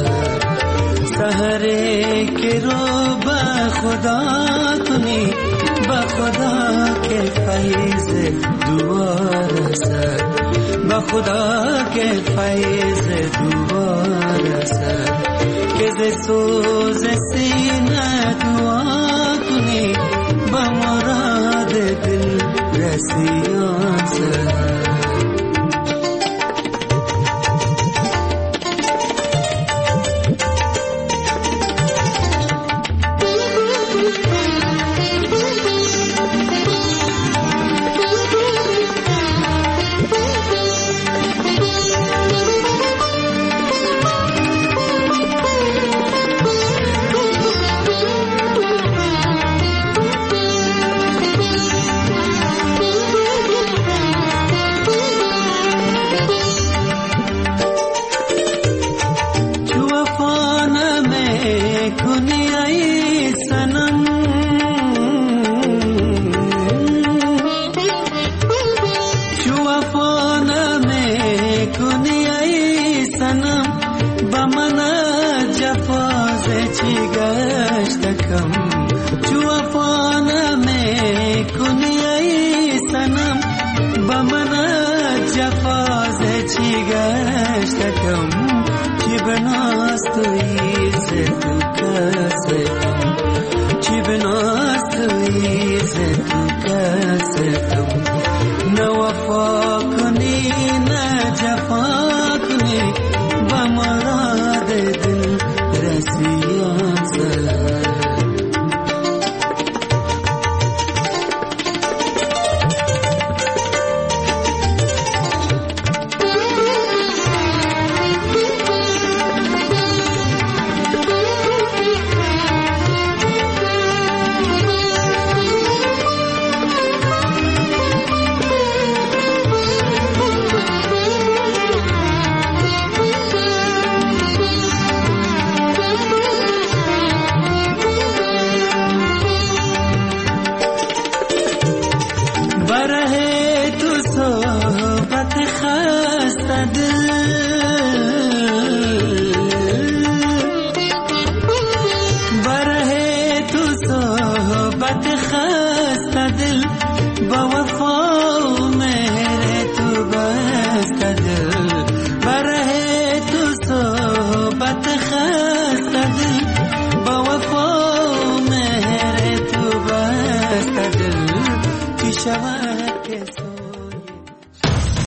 سحره که رو به خدا کنی، به خدا که فیض دوباره سر، به خدا که فیض دوباره سر، که ز سوز سینه دعا کنی، به مراد دل رسیدن سر. چی بناست فیض تو کس کم، نه وفا کنی نه جفا